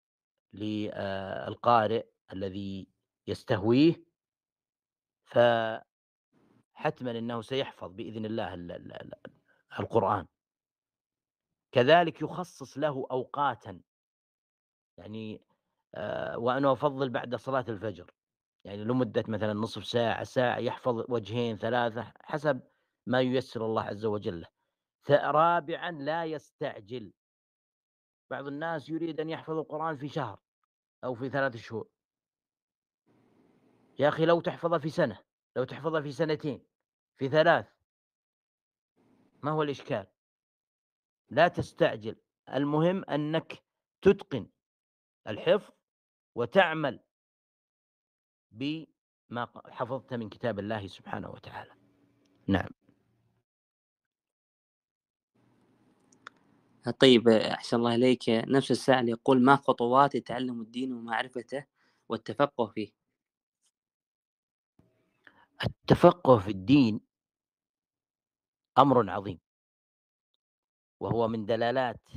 للقارئ الذي يستهويه، فحتما أنه سيحفظ بإذن الله القرآن. كذلك يخصص له أوقاتا، يعني وأنا أفضل بعد صلاة الفجر، يعني لمدة مثلا نصف ساعة، ساعة، يحفظ وجهين 3 حسب ما ييسر الله عز وجل له. رابعا لا يستعجل. بعض الناس يريد أن يحفظ القرآن في شهر أو في 3 شهور. يا أخي لو تحفظه في سنة، لو تحفظه في 2 في 3، ما هو الإشكال؟ لا تستعجل، المهم أنك تتقن الحفظ وتعمل بما حفظت من كتاب الله سبحانه وتعالى. نعم. طيب أحسن الله إليك، نفس السائل يقول: ما خطوات تعلم الدين ومعرفته والتفقه فيه؟ التفقه في الدين أمر عظيم، وهو من دلالات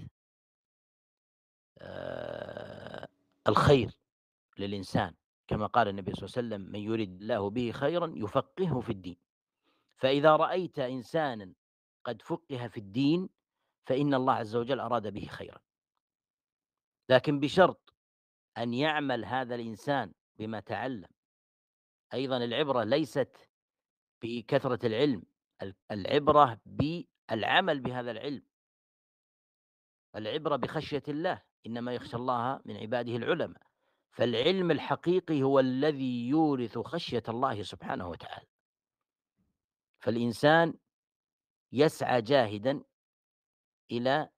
الخير للإنسان، كما قال النبي صلى الله عليه وسلم: من يريد الله به خيرا يفقهه في الدين. فإذا رأيت إنسانا قد فقه في الدين فإن الله عز وجل أراد به خيرا، لكن بشرط أن يعمل هذا الإنسان بما تعلم. أيضا العبرة ليست بكثرة العلم، العبرة بالعمل بهذا العلم، العبرة بخشية الله، إنما يخشى الله من عباده العلماء. فالعلم الحقيقي هو الذي يورث خشية الله سبحانه وتعالى. فالإنسان يسعى جاهدا إلى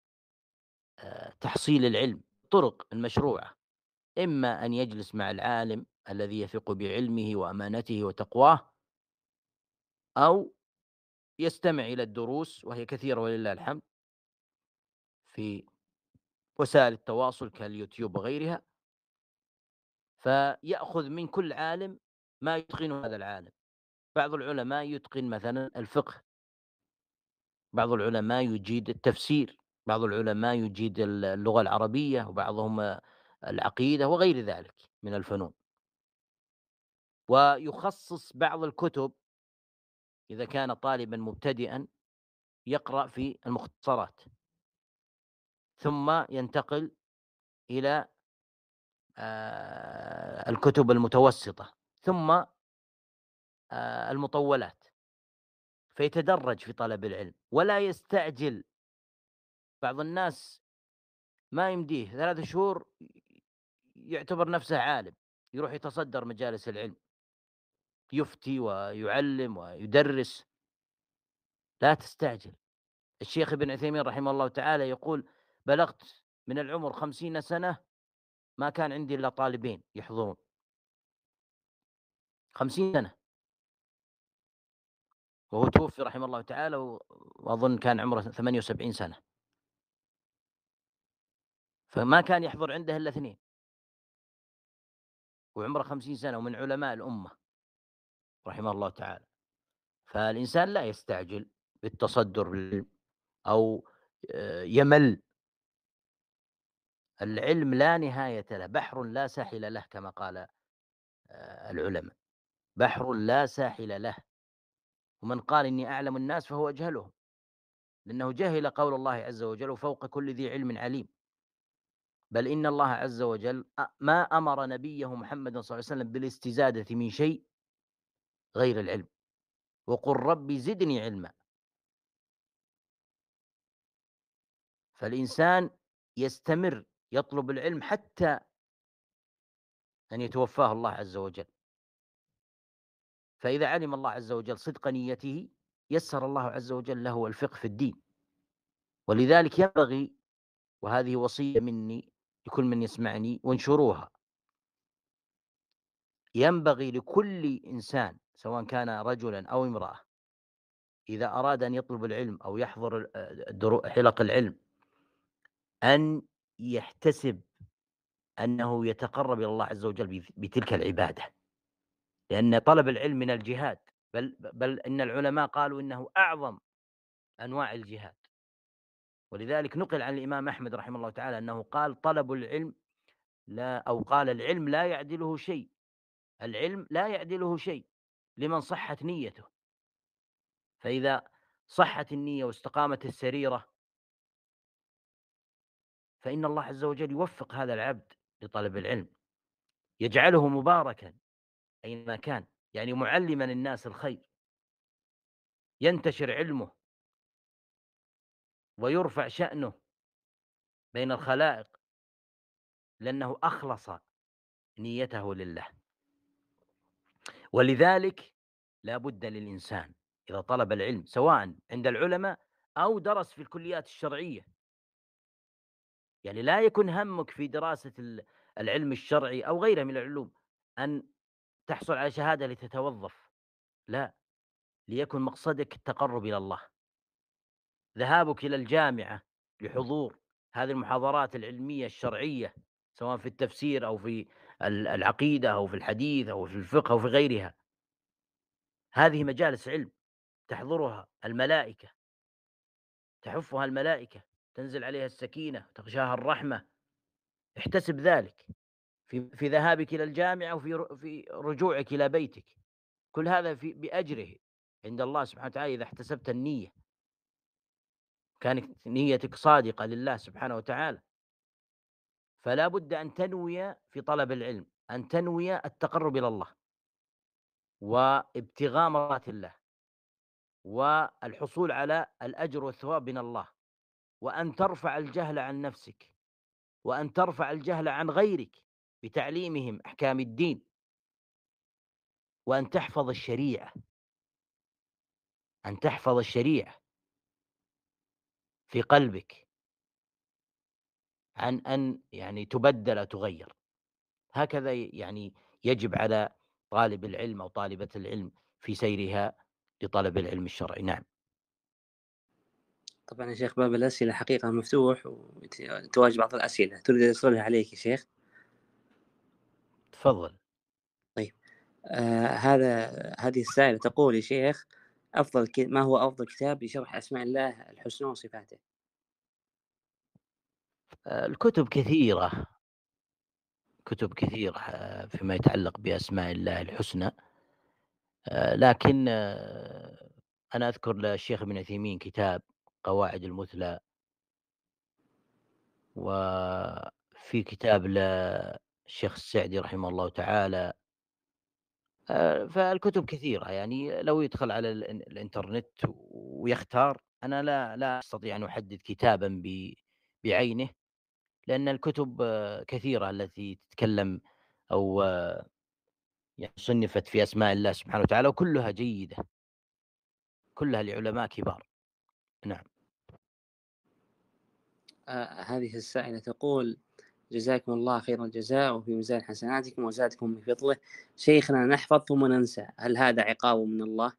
تحصيل العلم الطرق المشروعة، إما أن يجلس مع العالم الذي يثق بعلمه وأمانته وتقواه، أو يستمع إلى الدروس، وهي كثيرة ولله الحمد في وسائل التواصل كاليوتيوب وغيرها، فيأخذ من كل عالم ما يتقن هذا العالم. بعض العلماء يتقن مثلا الفقه، بعض العلماء يجيد التفسير، بعض العلماء يجيد اللغة العربية، وبعضهم العقيدة وغير ذلك من الفنون. ويخصص بعض الكتب إذا كان طالبا مبتدئا يقرأ في المختصرات، ثم ينتقل إلى الكتب المتوسطة، ثم المطولات، فيتدرج في طلب العلم ولا يستعجل. بعض الناس ما يمديه 3 شهور يعتبر نفسه عالم، يروح يتصدر مجالس العلم، يفتي ويعلم ويدرس. لا تستعجل. الشيخ ابن عثيمين رحمه الله تعالى يقول: بلغت من العمر 50 سنة ما كان عندي إلا طالبين يحضرون. 50 سنة، وهو توفي رحمه الله تعالى وأظن كان عمره 78 سنة، فما كان يحضر عنده إلا 2، وعمره 50 سنة، ومن علماء الأمة رحمه الله تعالى. فالإنسان لا يستعجل بالتصدر بالعلم أو يمل. العلم لا نهاية له، بحر لا ساحل له، كما قال العلماء: بحر لا ساحل له. ومن قال إني أعلم الناس فهو أجهلهم، لأنه جهل قول الله عز وجل: وفوق كل ذي علم عليم. بل إن الله عز وجل ما أمر نبيه محمد صلى الله عليه وسلم بالاستزادة من شيء غير العلم، وقل رب زدني علما. فالإنسان يستمر يطلب العلم حتى أن يتوفاه الله عز وجل. فإذا علم الله عز وجل صدق نيته يسر الله عز وجل له الفقه في الدين. ولذلك ينبغي، وهذه وصية مني لكل من يسمعني وانشروها، ينبغي لكل إنسان سواء كان رجلا أو امرأة إذا أراد أن يطلب العلم أو يحضر حلق العلم أن يحتسب أنه يتقرب إلى الله عز وجل بتلك العبادة. لأن طلب العلم من الجهاد، بل إن العلماء قالوا إنه أعظم أنواع الجهاد. ولذلك نقل عن الإمام أحمد رحمه الله تعالى أنه قال: طلب العلم لا، أو قال: العلم لا يعدله شيء، العلم لا يعدله شيء لمن صحت نيته. فإذا صحت النية واستقامت السريرة فإن الله عز وجل يوفق هذا العبد لطلب العلم، يجعله مباركا أينما كان، يعني معلما الناس الخير، ينتشر علمه ويرفع شأنه بين الخلائق لأنه أخلص نيته لله. ولذلك لا بد للإنسان إذا طلب العلم سواء عند العلماء أو درس في الكليات الشرعية، يعني لا يكن همك في دراسة العلم الشرعي أو غيره من العلوم أن تحصل على شهادة لتتوظف، لا، ليكن مقصدك التقرب إلى الله. ذهابك إلى الجامعة لحضور هذه المحاضرات العلمية الشرعية سواء في التفسير أو في العقيدة أو في الحديث أو في الفقه أو في غيرها، هذه مجالس علم تحضرها الملائكة، تحفها الملائكة، تنزل عليها السكينة، تغشاها الرحمة. احتسب ذلك في ذهابك إلى الجامعة وفي رجوعك إلى بيتك، كل هذا بأجره عند الله سبحانه وتعالى إذا احتسبت النية، كانت نيتك صادقة لله سبحانه وتعالى. فلا بد أن تنوي في طلب العلم، أن تنوي التقرب إلى الله وابتغاء مرضات الله والحصول على الأجر والثواب من الله، وأن ترفع الجهل عن نفسك، وأن ترفع الجهل عن غيرك بتعليمهم أحكام الدين، وأن تحفظ الشريعة، أن تحفظ الشريعة في قلبك عن أن يعني تبدل تغير. هكذا يعني يجب على طالب العلم أو طالبة العلم في سيرها لطلب العلم الشرعي. نعم. طبعا يا شيخ باب الأسئلة حقيقة مفتوح، وتواجه بعض الأسئلة تريد أسألها عليك يا شيخ؟ تفضل. طيب، هذه السائلة تقول يا شيخ: ما هو أفضل كتاب لشرح أسماء الله الحسنى وصفاته؟ الكتب كثيرة، كتب كثيرة فيما يتعلق بأسماء الله الحسنى، لكن أنا أذكر للشيخ ابن عثيمين كتاب قواعد المثلى، وفي كتاب للشيخ السعدي رحمه الله تعالى. فالكتب كثيرة، يعني لو يدخل على الإنترنت ويختار، أنا لا أستطيع أن أحدد كتابا بعينه، لأن الكتب كثيرة التي تتكلم أو يعني صنفت في أسماء الله سبحانه وتعالى، وكلها جيدة، كلها لعلماء كبار. نعم. هذه السائلة تقول: جزاكم الله خير الجزاء وفي ميزان حسناتكم وزادكم من فضله. شيخنا نحفظ ثم ننسى، هل هذا عقاب من الله؟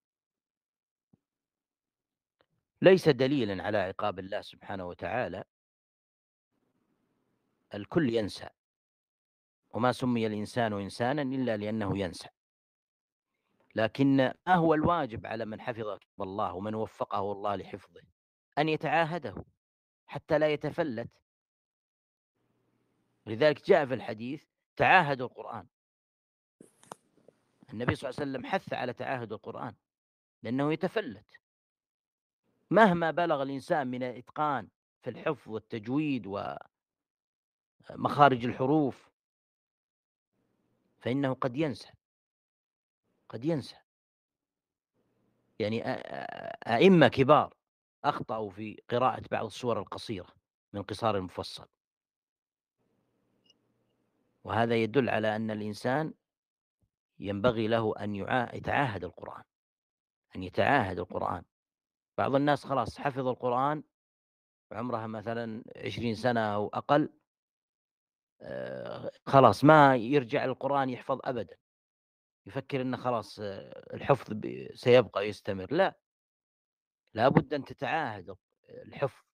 ليس دليلا على عقاب الله سبحانه وتعالى، الكل ينسى، وما سمي الإنسان إنسانا إلا لأنه ينسى. لكن ما هو الواجب على من حفظ كتاب الله ومن وفقه الله لحفظه؟ أن يتعاهده حتى لا يتفلت. لذلك جاء في الحديث: تعاهدوا القرآن. النبي صلى الله عليه وسلم حث على تعاهد القرآن لأنه يتفلت. مهما بلغ الإنسان من الإتقان في الحفظ والتجويد ومخارج الحروف فإنه قد ينسى، قد ينسى. يعني أئمة كبار أخطأوا في قراءة بعض السور القصيرة من قصار المفصل، وهذا يدل على أن الإنسان ينبغي له أن يتعاهد القرآن، أن يتعاهد القرآن. بعض الناس خلاص حفظ القرآن عمرها مثلا 20 سنة أو أقل، خلاص ما يرجع القرآن يحفظ أبدا، يفكر أنه خلاص الحفظ سيبقى يستمر. لا بد أن تتعاهد الحفظ.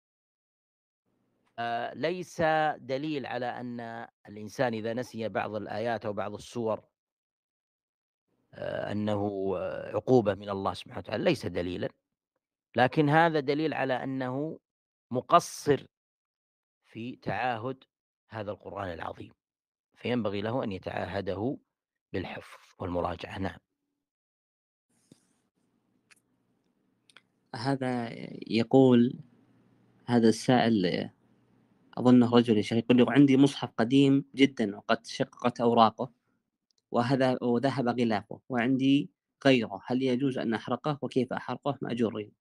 ليس دليل على أن الإنسان إذا نسي بعض الآيات أو بعض السور أنه عقوبة من الله سبحانه وتعالى، ليس دليلا، لكن هذا دليل على أنه مقصر في تعاهد هذا القرآن العظيم، فينبغي له أن يتعاهده بالحفظ والمراجعة. نعم. هذا يقول هذا السائل، أظنه رجل يا شيخ، يقول لي: عندي مصحف قديم جدا وقد شققت أوراقه وذهب غلافه، وعندي غيره، هل يجوز أن أحرقه؟ وكيف أحرقه مأجورين؟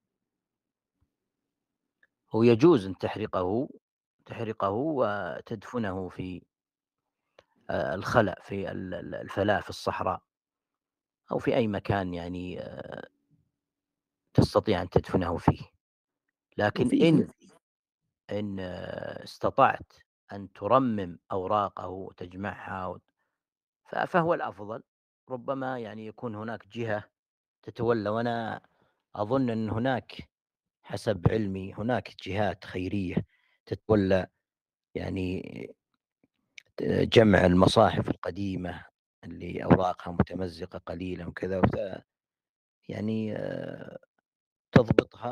هو يجوز أن تحرقه وتدفنه في الخلاء، في الفلاة في الصحراء، أو في أي مكان يعني تستطيع أن تدفنه فيه. لكن إن استطعت أن ترمم أوراقه وتجمعها فهو الأفضل. ربما يعني يكون هناك جهة تتولى، وأنا أظن أن هناك، حسب علمي، هناك جهات خيرية تتولى يعني جمع المصاحف القديمة اللي أوراقها متمزقة قليلا وكذا، يعني تضبطها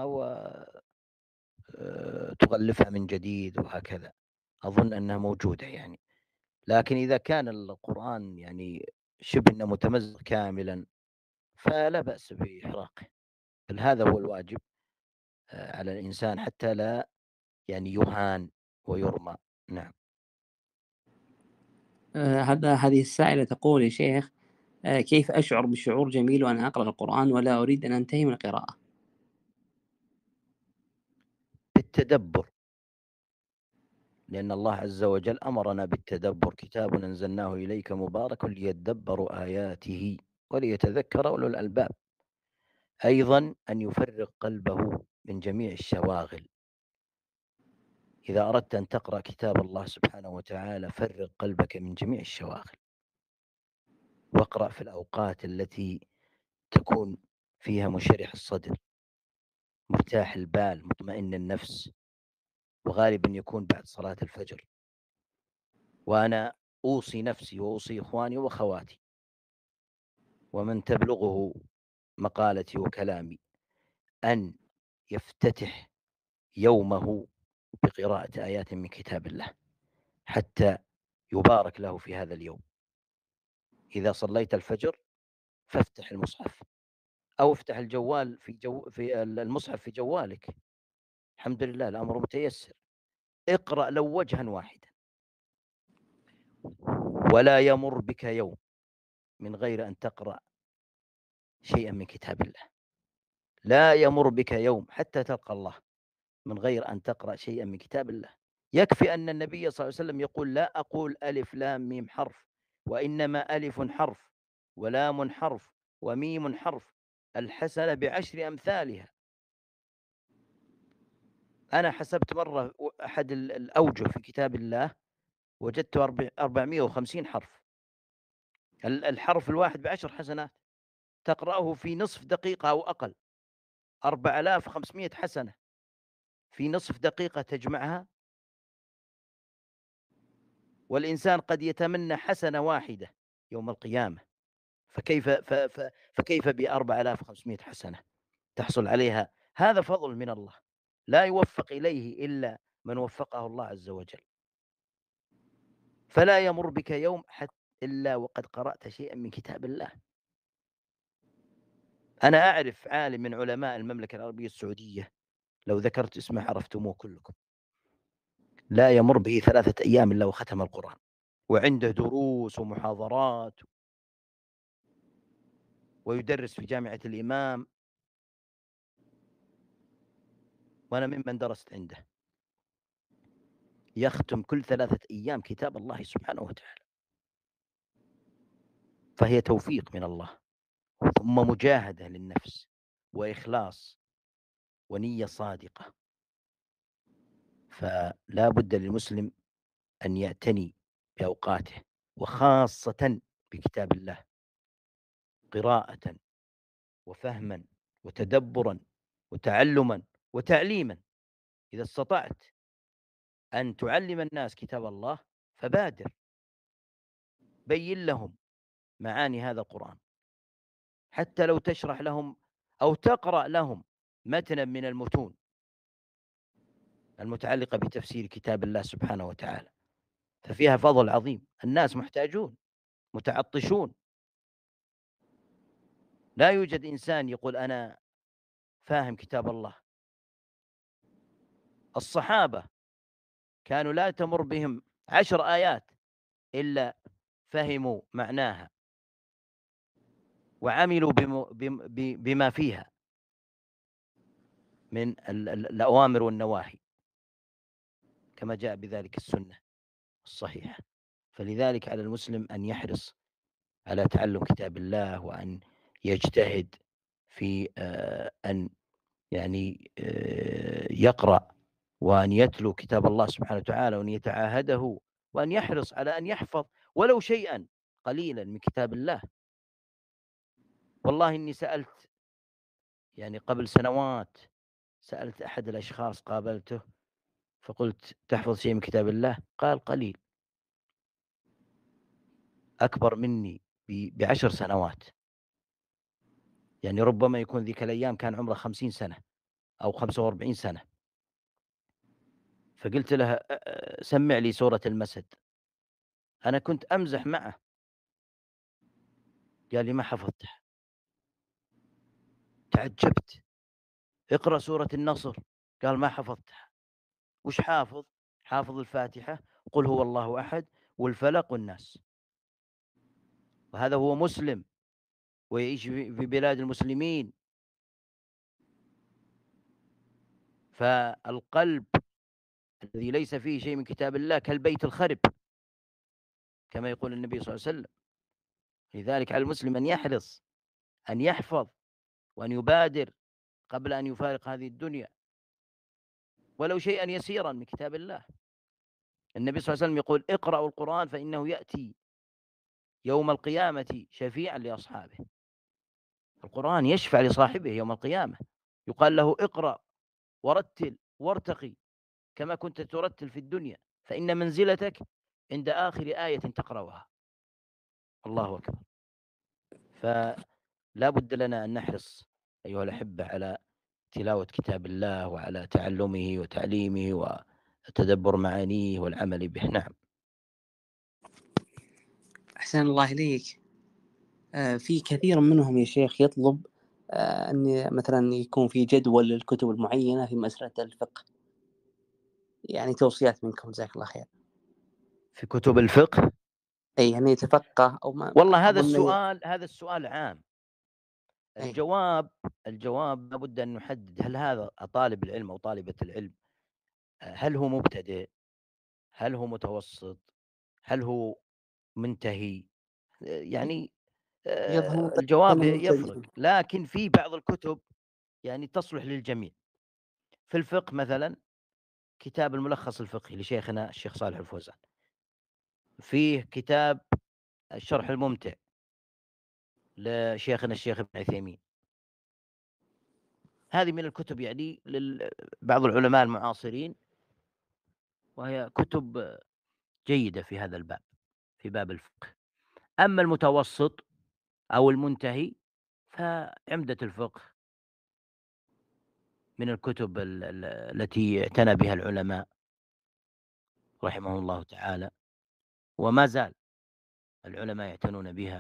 وتغلفها من جديد وهكذا. أظن أنها موجودة يعني. لكن إذا كان القرآن يعني شبه أنه متمزق كاملا فلا بأس بإحراقه، بل هذا هو الواجب على الإنسان حتى لا يعني يهان ويرمى. نعم. هذه السائلة تقول: يا شيخ، كيف أشعر بشعور جميل وأنا أقرأ القرآن ولا أريد أن أنتهي من القراءة؟ بالتدبر، لأن الله عز وجل أمرنا بالتدبر: كتاب أنزلناه إليك مبارك ليدبروا آياته وليتذكر أولو الألباب. أيضا أن يفرغ قلبه من جميع الشواغل. إذا أردت أن تقرأ كتاب الله سبحانه وتعالى فرغ قلبك من جميع الشواغل، واقرأ في الأوقات التي تكون فيها منشرح الصدر، مرتاح البال، مطمئن النفس، وغالبا يكون بعد صلاة الفجر. وأنا أوصي نفسي وأوصي إخواني وأخواتي ومن تبلغه مقالتي وكلامي أن يفتتح يومه بقراءة آيات من كتاب الله حتى يبارك له في هذا اليوم. إذا صليت الفجر فافتح المصحف، أو افتح الجوال في المصحف في جوالك. الحمد لله الأمر متيسر. اقرأ لو وجها واحدا، ولا يمر بك يوم من غير أن تقرأ شيئا من كتاب الله. لا يمر بك يوم حتى تلقى الله من غير أن تقرأ شيئا من كتاب الله. يكفي أن النبي صلى الله عليه وسلم يقول: لا أقول ألف لام ميم حرف، وإنما ألف حرف ولام حرف وميم حرف، الحسنة بعشر أمثالها. أنا حسبت مرة أحد الأوجه في كتاب الله وجدت 450 حرف. الحرف الواحد بعشر حسنات، تقرأه في نصف دقيقة أو أقل. 4500 حسنة في نصف دقيقة تجمعها، والإنسان قد يتمنى حسنة واحدة يوم القيامة، فكيف ب4500 حسنة تحصل عليها؟ هذا فضل من الله لا يوفق إليه إلا من وفقه الله عز وجل. فلا يمر بك يوم إلا وقد قرأت شيئا من كتاب الله. أنا أعرف عالم من علماء المملكة العربية السعودية، لو ذكرت اسمه عرفتموه كلكم، لا يمر به 3 أيام إلا وختم القرآن، وعنده دروس ومحاضرات، ويدرس في جامعة الإمام، وأنا ممن درست عنده. يختم كل 3 أيام كتاب الله سبحانه وتعالى. فهي توفيق من الله، ثم مجاهدة للنفس وإخلاص ونية صادقة. فلا بد للمسلم أن يعتني بأوقاته، وخاصة بكتاب الله، قراءة وفهما وتدبرا وتعلما وتعليما. إذا استطعت أن تعلم الناس كتاب الله فبادر، بين لهم معاني هذا القرآن، حتى لو تشرح لهم أو تقرأ لهم متنا من المتون المتعلقة بتفسير كتاب الله سبحانه وتعالى، ففيها فضل عظيم. الناس محتاجون متعطشون. لا يوجد إنسان يقول أنا فاهم كتاب الله. الصحابة كانوا لا تمر بهم 10 آيات إلا فهموا معناها وعملوا بما فيها من الأوامر والنواهي كما جاء بذلك السنة الصحيحة. فلذلك على المسلم أن يحرص على تعلم كتاب الله، وأن يجتهد في أن يعني يقرأ وأن يتلو كتاب الله سبحانه وتعالى، وأن يتعاهده، وأن يحرص على أن يحفظ ولو شيئا قليلا من كتاب الله. والله إني سألت يعني قبل سنوات، سألت أحد الأشخاص قابلته فقلت تحفظ شيء من كتاب الله؟ قال قليل. أكبر مني ب10 سنوات، يعني ربما يكون ذيك الأيام كان عمره 50 سنة أو 45 سنة. فقلت له سمع لي سورة المسد. أنا كنت أمزح معه، قال لي ما حفظتها. تعجبت. اقرأ سورة النصر، قال ما حفظتها. وش حافظ؟ حافظ الفاتحة، قل هو الله أحد، والفلق والناس. وهذا هو مسلم ويعيش في بلاد المسلمين. فالقلب الذي ليس فيه شيء من كتاب الله كالبيت الخرب كما يقول النبي صلى الله عليه وسلم. لذلك على المسلم أن يحرص أن يحفظ وأن يبادر قبل أن يفارق هذه الدنيا ولو شيئا يسيرا من كتاب الله. النبي صلى الله عليه وسلم يقول اقرأوا القرآن فإنه يأتي يوم القيامة شفيعا لأصحابه. القرآن يشفع لصاحبه يوم القيامة، يقال له اقرأ ورتل وارتقي كما كنت ترتل في الدنيا، فإن منزلتك عند آخر آية تقرأها. الله أكبر. فلا بد لنا أن نحرص أيها الأحبة على تلاوة كتاب الله وعلى تعلمه وتعليمه وتدبر معانيه والعمل به. نعم. أحسن الله إليك. في كثير منهم يا شيخ يطلب أن مثلا يكون في جدول للكتب المعينة في مسألة الفقه، يعني توصيات منكم جزاك الله خير. في كتب الفقه أي يعني يتفقه أو ما. والله هذا السؤال عام. أي. الجواب لابد أن نحدد هل هذا طالب العلم أو طالبة العلم هل هو مبتدئ، هل هو متوسط، هل هو منتهي. يعني يظهر الجواب أنهم يفرق، مبتدئين. لكن في بعض الكتب يعني تصلح للجميع. في الفقه مثلا كتاب الملخص الفقهي لشيخنا الشيخ صالح الفوزان، فيه كتاب الشرح الممتع لشيخنا الشيخ ابن عثيمين. هذه من الكتب يعني بعض العلماء المعاصرين، وهي كتب جيدة في هذا الباب، في باب الفقه. أما المتوسط أو المنتهي فعمدة الفقه من الكتب التي اعتنى بها العلماء رحمهم الله تعالى، وما زال العلماء يعتنون بها.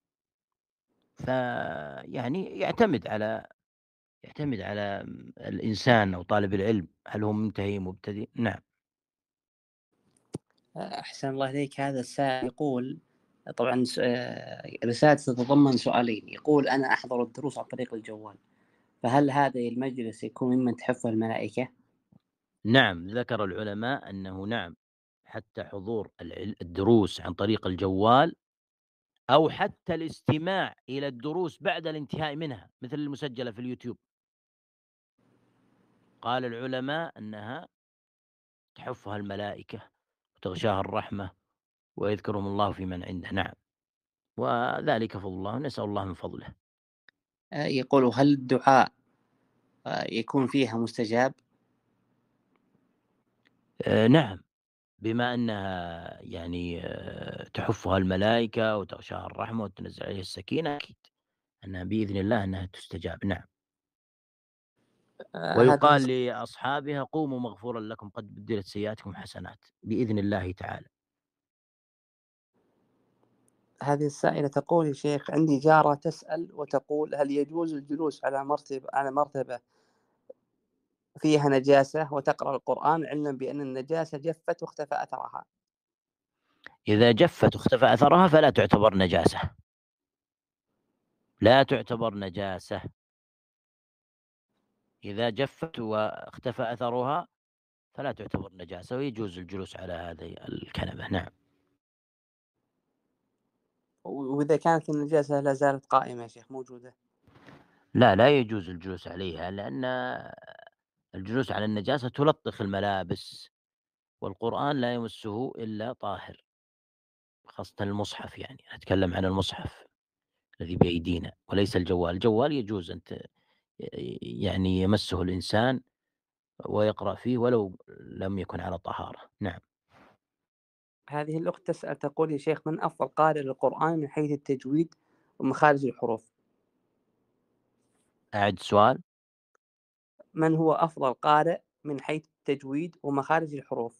فيعني يعتمد على الإنسان أو طالب العلم هل هو منتهي مبتدئ. نعم. أحسن الله إليك. هذا السائل يقول طبعا رسالة تتضمن سؤالين. يقول أنا أحضر الدروس عن طريق الجوال، فهل هذا المجلس يكون ممن تحفه الملائكة؟ نعم، ذكر العلماء أنه نعم، حتى حضور الدروس عن طريق الجوال أو حتى الاستماع إلى الدروس بعد الانتهاء منها مثل المسجلة في اليوتيوب، قال العلماء أنها تحفها الملائكة وتغشاها الرحمة ويذكرهم الله في من عنده. نعم، وذلك فضل الله، نسأل الله من فضله. يقول هل الدعاء يكون فيها مستجاب؟ نعم، بما أنها يعني تحفها الملائكة وتغشاها الرحمة وتنزل عليه السكينة، أكيد أنها بإذن الله أنها تستجاب. نعم. هذه ويقال لأصحابها قوموا مغفورا لكم قد بدلت سيئاتكم حسنات بإذن الله تعالى. هذه السائلة تقول: يا شيخ، عندي جارة تسأل وتقول: هل يجوز الجلوس على مرتبة فيها نجاسة وتقرأ القرآن، علما بأن النجاسة جفت واختفى أثرها؟ إذا جفت واختفى أثرها فلا تعتبر نجاسة، لا تعتبر نجاسة. إذا جفت واختفى أثرها فلا تعتبر نجاسة، ويجوز الجلوس على هذه الكنبة. نعم. وإذا كانت النجاسة لا زالت قائمة يا شيخ، موجودة؟ لا يجوز الجلوس عليها، لأن الجلوس على النجاسة تلطخ الملابس، والقرآن لا يمسه إلا طاهر، خاصة المصحف. يعني أتكلم عن المصحف الذي بأيدينا وليس الجوال. الجوال يجوز أن يعني يمسه الإنسان ويقرأ فيه ولو لم يكن على طهارة. نعم. هذه الأخت تسأل تقول: يا شيخ، من أفضل قارئ للقرآن من حيث التجويد ومخارج الحروف؟ أعد السؤال. من هو أفضل قارئ من حيث التجويد ومخارج الحروف؟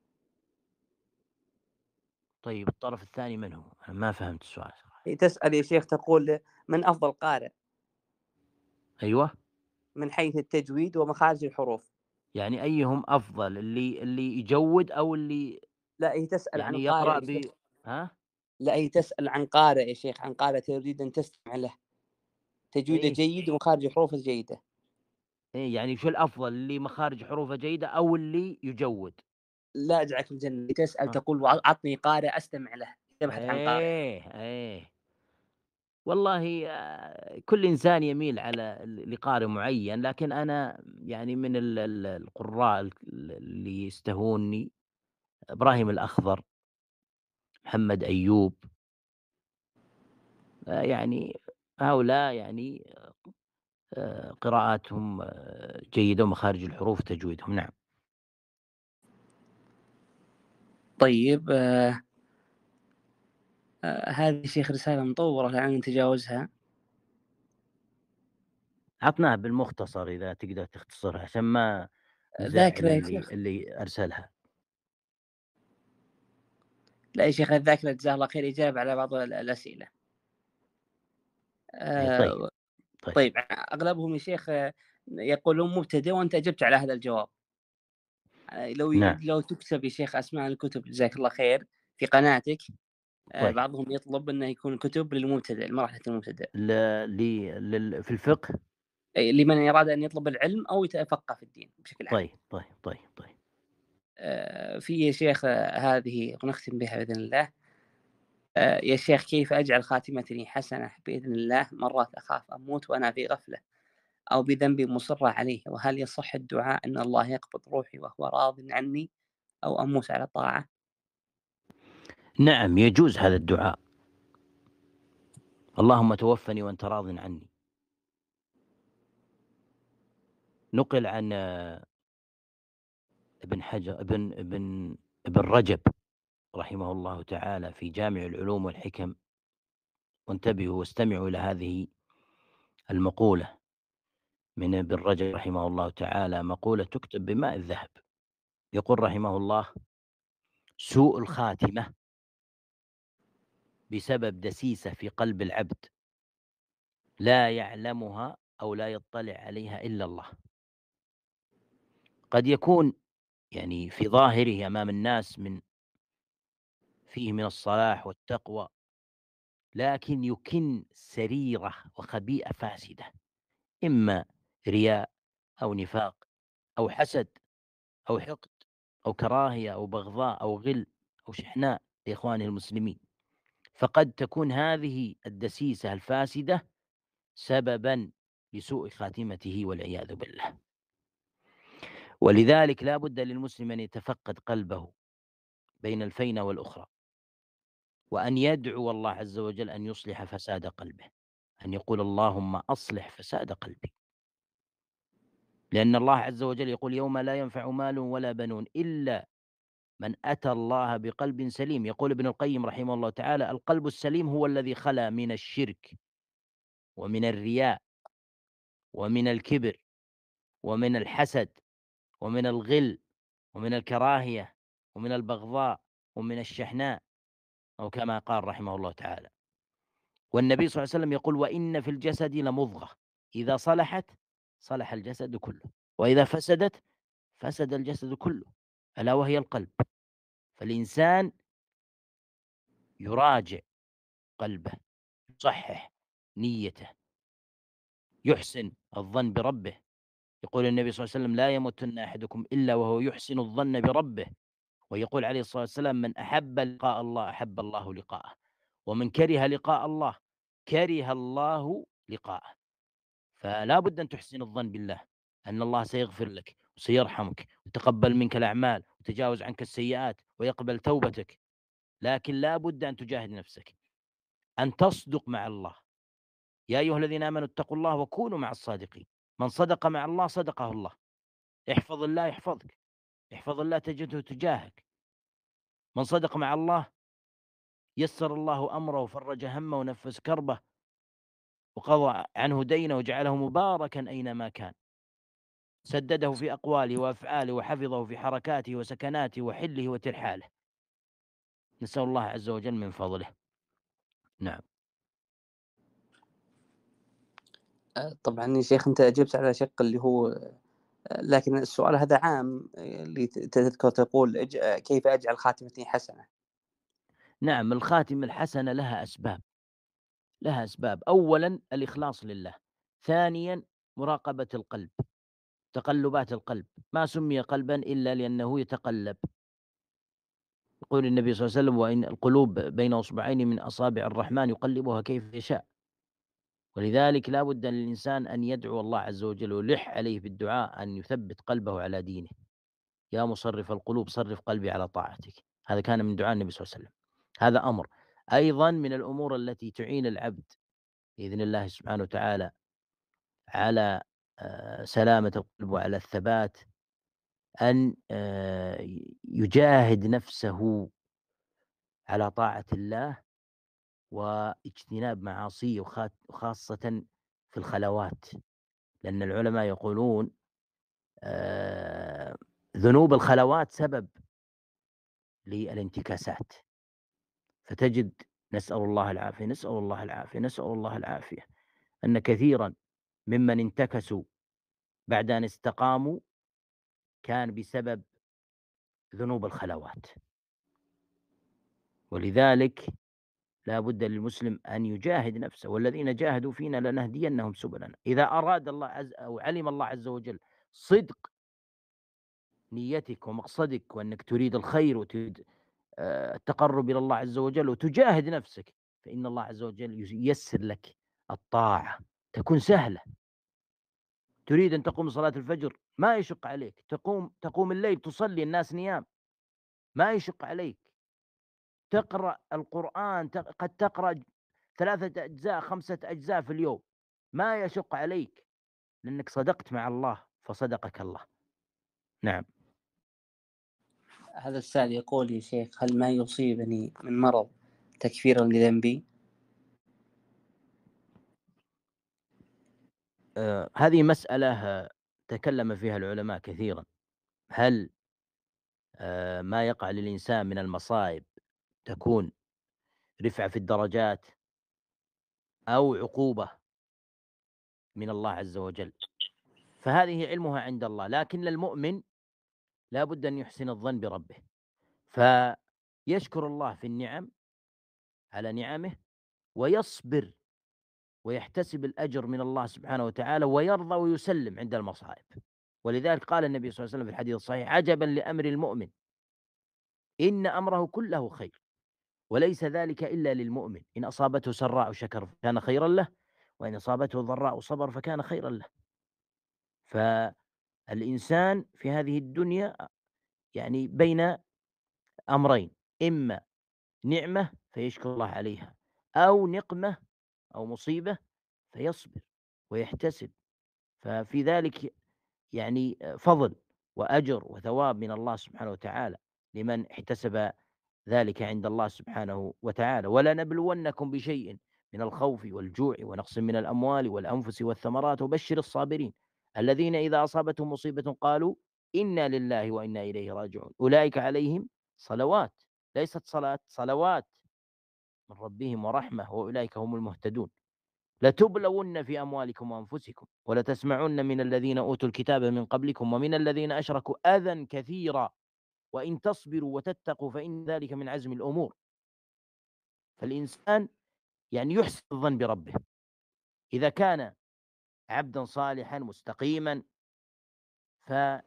طيب الطرف الثاني من هو؟ أنا ما فهمت السؤال. هي تسأل يا شيخ تقول: من أفضل قارئ أيوة. من حيث التجويد ومخارج الحروف؟ يعني أيهم أفضل، اللي يجود أو اللي لا، هي تسأل عن يعني قارئ يقرأ يا شيخ. ها؟ لا، هي تسأل عن قارئ يا شيخ، عن قارئ تريد أن تستمع له، تجويده إيه. جيد ومخارج حروفه جيدة. إيه يعني شو الأفضل، اللي مخارج حروفه جيدة أو اللي يجود؟ لا أجعلك الجنة. هي تسأل ها. تقول: عطني قارئ أستمع له، تبحث عن قارئ. إيه. والله كل إنسان يميل على لقارئ معين، لكن أنا يعني من القراء اللي يستهوني إبراهيم الأخضر، محمد أيوب، يعني هؤلاء يعني قراءاتهم جيدة ومخارج الحروف تجويدهم. نعم. طيب، هذه شيخ رسالة مطولة الآن نتجاوزها. عطناها بالمختصر إذا تقدر تختصرها عشان ما نزعل ذاكرة يا شيخ. اللي أرسلها. لا يا شيخ، الذاكرة جزاه الله خير إجابة على بعض الأسئلة. إيه طيب. آه، طيب. طيب، أغلبهم يا شيخ يقولون مبتدئ، وأنت أجبت على هذا الجواب. نعم. لو تكتب يا شيخ أسماء الكتب جزاك الله خير في قناتك. طيب. بعضهم يطلب أنه يكون كتب للمبتدئ، لمرحلة المبتدئ، في الفقه. لمن يراد أن يطلب العلم أو يتفقه في الدين بشكل عام. طيب. في يا شيخ هذه ونختم بها بإذن الله. يا شيخ، كيف أجعل خاتمتي حسنة بإذن الله؟ مرات أخاف أموت وأنا في غفلة أو بذنب مصرة عليه، وهل يصح الدعاء أن الله يقبض روحي وهو راض عني أو أموت على طاعة؟ نعم يجوز هذا الدعاء. اللهم توفني وأنت راض عني. نقل عن ابن حجر ابن رجب رحمه الله تعالى في جامع العلوم والحكم، وانتبهوا واستمعوا إلى هذه المقولة من ابن رجب رحمه الله تعالى، مقولة تكتب بماء الذهب. يقول رحمه الله: سوء الخاتمة بسبب دسيسة في قلب العبد لا يعلمها أو لا يطلع عليها إلا الله. قد يكون يعني في ظاهره أمام الناس فيه من الصلاح والتقوى، لكن يكن سريرة وخبيئة فاسدة، إما رياء أو نفاق أو حسد أو حقد أو كراهية أو بغضاء أو غل أو شحناء لإخوانه المسلمين. فقد تكون هذه الدسيسة الفاسدة سببا لسوء خاتمته والعياذ بالله. ولذلك لا بد للمسلم أن يتفقد قلبه بين الفينة والأخرى، وأن يدعو الله عز وجل أن يصلح فساد قلبه، أن يقول اللهم أصلح فساد قلبي، لأن الله عز وجل يقول: يوم لا ينفع مال ولا بنون إلا من أتى الله بقلب سليم. يقول ابن القيم رحمه الله تعالى: القلب السليم هو الذي خلا من الشرك ومن الرياء ومن الكبر ومن الحسد ومن الغل ومن الكراهية ومن البغضاء ومن الشحناء، أو كما قال رحمه الله تعالى. والنبي صلى الله عليه وسلم يقول: وإن في الجسد لمضغة إذا صلحت صلح الجسد كله، وإذا فسدت فسد الجسد كله، ألا وهي القلب. فالإنسان يراجع قلبه، يصحح نيته، يحسن الظن بربه. يقول النبي صلى الله عليه وسلم: لا يموتن أحدكم إلا وهو يحسن الظن بربه. ويقول عليه الصلاة والسلام: من أحب لقاء الله أحب الله لقاءه، ومن كره لقاء الله كره الله لقاءه. فلا بد أن تحسن الظن بالله أن الله سيغفر لك وسيرحمك ويتقبل منك الأعمال وتجاوز عنك السيئات ويقبل توبتك، لكن لا بد أن تجاهد نفسك، أن تصدق مع الله. يا أيها الذين آمنوا اتقوا الله وكونوا مع الصادقين. من صدق مع الله صدقه الله. احفظ الله يحفظك، احفظ الله تجده تجاهك. من صدق مع الله يسر الله أمره وفرج همه ونفس كربه وقضى عنه دينه وجعله مباركا أينما كان، سدده في أقواله وأفعاله وحفظه في حركاته وسكناته وحله وترحاله. نسأل الله عز وجل من فضله. نعم. طبعا يا شيخ أنت أجبت على شق اللي هو، لكن السؤال هذا عام، اللي تذكر تقول كيف أجعل خاتمتي حسنة. نعم، الخاتمة الحسنة لها أسباب، لها أسباب. أولا الإخلاص لله، ثانيا مراقبة القلب، تقلبات القلب. ما سمي قلبا إلا لأنه يتقلب. يقول النبي صلى الله عليه وسلم: وإن القلوب بين أصبعين من أصابع الرحمن يقلبها كيف يشاء. ولذلك لا بد للإنسان أن يدعو الله عز وجل ويلح عليه بالدعاء أن يثبت قلبه على دينه. يا مصرف القلوب صرف قلبي على طاعتك. هذا كان من دعاء النبي صلى الله عليه وسلم. هذا أمر. أيضا من الأمور التي تعين العبد بإذن الله سبحانه وتعالى على سلامة القلب وعلى الثبات أن يجاهد نفسه على طاعة الله واجتناب معاصيه، وخاصة في الخلوات. لأن العلماء يقولون ذنوب الخلوات سبب للانتكاسات. فتجد، نسأل الله العافية، نسأل الله العافية، نسأل الله العافية، أن كثيرا ممن انتكسوا بعد أن استقاموا كان بسبب ذنوب الخلوات. ولذلك لا بد للمسلم أن يجاهد نفسه، والذين جاهدوا فينا لنهدينهم سبلنا. إذا أراد الله أو علم الله عز وجل صدق نيتك ومقصدك، وأنك تريد الخير وتريد التقرب إلى الله عز وجل وتجاهد نفسك، فإن الله عز وجل ييسر لك الطاعة، تكون سهلة. تريد أن تقوم صلاة الفجر ما يشق عليك، تقوم الليل تصلي الناس نيام ما يشق عليك، تقرأ القرآن قد تقرأ 3 أجزاء 5 أجزاء في اليوم ما يشق عليك، لأنك صدقت مع الله فصدقك الله. نعم. هذا السائل يقول: يا شيخ هل ما يصيبني من مرض تكفيرا لذنبي؟ هذه مسألة تكلم فيها العلماء كثيرا. هل ما يقع للإنسان من المصائب تكون رفعة في الدرجات أو عقوبة من الله عز وجل؟ فهذه علمها عند الله، لكن للمؤمن لا بد أن يحسن الظن بربه، فيشكر الله في النعم على نعمه، ويصبر ويحتسب الأجر من الله سبحانه وتعالى، ويرضى ويسلم عند المصائب. ولذلك قال النبي صلى الله عليه وسلم في الحديث الصحيح: عجبا لأمر المؤمن إن أمره كله خير، وليس ذلك إلا للمؤمن، إن أصابته سراء شكر فكان خيرا له، وإن أصابته ضراء صبر فكان خيرا له. فالإنسان في هذه الدنيا يعني بين أمرين: إما نعمة فيشكر الله عليها، أو نقمة أو مصيبة فيصبر ويحتسب. ففي ذلك يعني فضل وأجر وثواب من الله سبحانه وتعالى لمن احتسب ذلك عند الله سبحانه وتعالى. ولنبلونكم بشيء من الخوف والجوع ونقص من الأموال والأنفس والثمرات، وبشر الصابرين الذين إذا أصابتهم مصيبة قالوا إنا لله وإنا إليه راجعون أولئك عليهم صلوات، ليست صلاة، صلوات من ربهم ورحمة وأولئك هم المهتدون. لتبلون في أموالكم وأنفسكم ولتسمعن من الذين أوتوا الكتاب من قبلكم ومن الذين أشركوا أذى كثيرا وإن تصبروا وتتقوا فإن ذلك من عزم الأمور. فالإنسان يعني يحسن الظن بربه، إذا كان عبدا صالحا مستقيما ف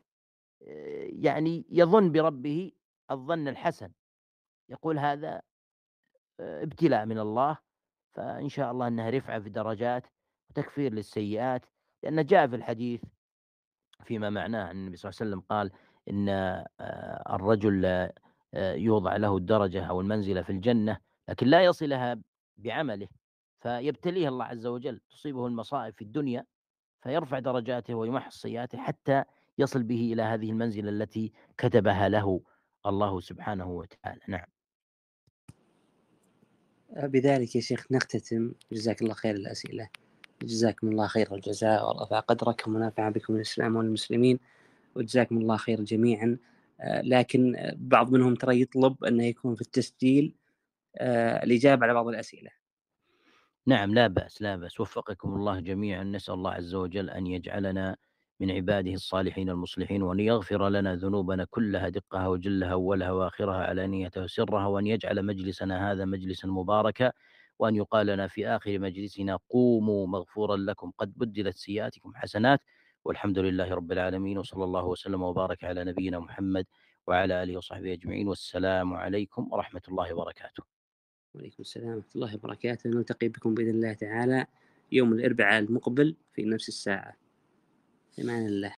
يعني يظن بربه الظن الحسن، يقول هذا ابتلاء من الله، فإن شاء الله أنها رفعة في درجات وتكفير للسيئات، لأن جاء في الحديث فيما معناه أن النبي صلى الله عليه وسلم قال إن الرجل يوضع له الدرجة أو المنزلة في الجنة لكن لا يصلها بعمله، فيبتليه الله عز وجل، تصيبه المصائب في الدنيا فيرفع درجاته ويمحص سيئاته حتى يصل به إلى هذه المنزلة التي كتبها له الله سبحانه وتعالى. نعم. بذلك يا شيخ نختتم. جزاك الله خير الأسئلة، جزاكم الله خير الجزاء ورفع قدركم ونفع بكم الإسلام والمسلمين، وجزاكم الله خير جميعا. لكن بعض منهم ترى يطلب أنه يكون في التسجيل الإجابة على بعض الأسئلة. نعم، لا بأس لا بأس، وفقكم الله جميعا. نسأل الله عز وجل أن يجعلنا من عباده الصالحين المصلحين، وأن يغفر لنا ذنوبنا كلها دقها وجلها أولها وآخرها علانيتها وسرها، وأن يجعل مجلسنا هذا مجلسا مباركا، وأن يقال لنا في آخر مجلسنا قوموا مغفورا لكم قد بدلت سيئاتكم حسنات، والحمد لله رب العالمين، وصلى الله وسلم وبارك على نبينا محمد وعلى آله وصحبه أجمعين، والسلام عليكم ورحمة الله وبركاته. وعليكم السلام ورحمة الله وبركاته. نلتقي بكم بإذن الله تعالى يوم الأربعاء المقبل في نفس الساعة. في أمان الله.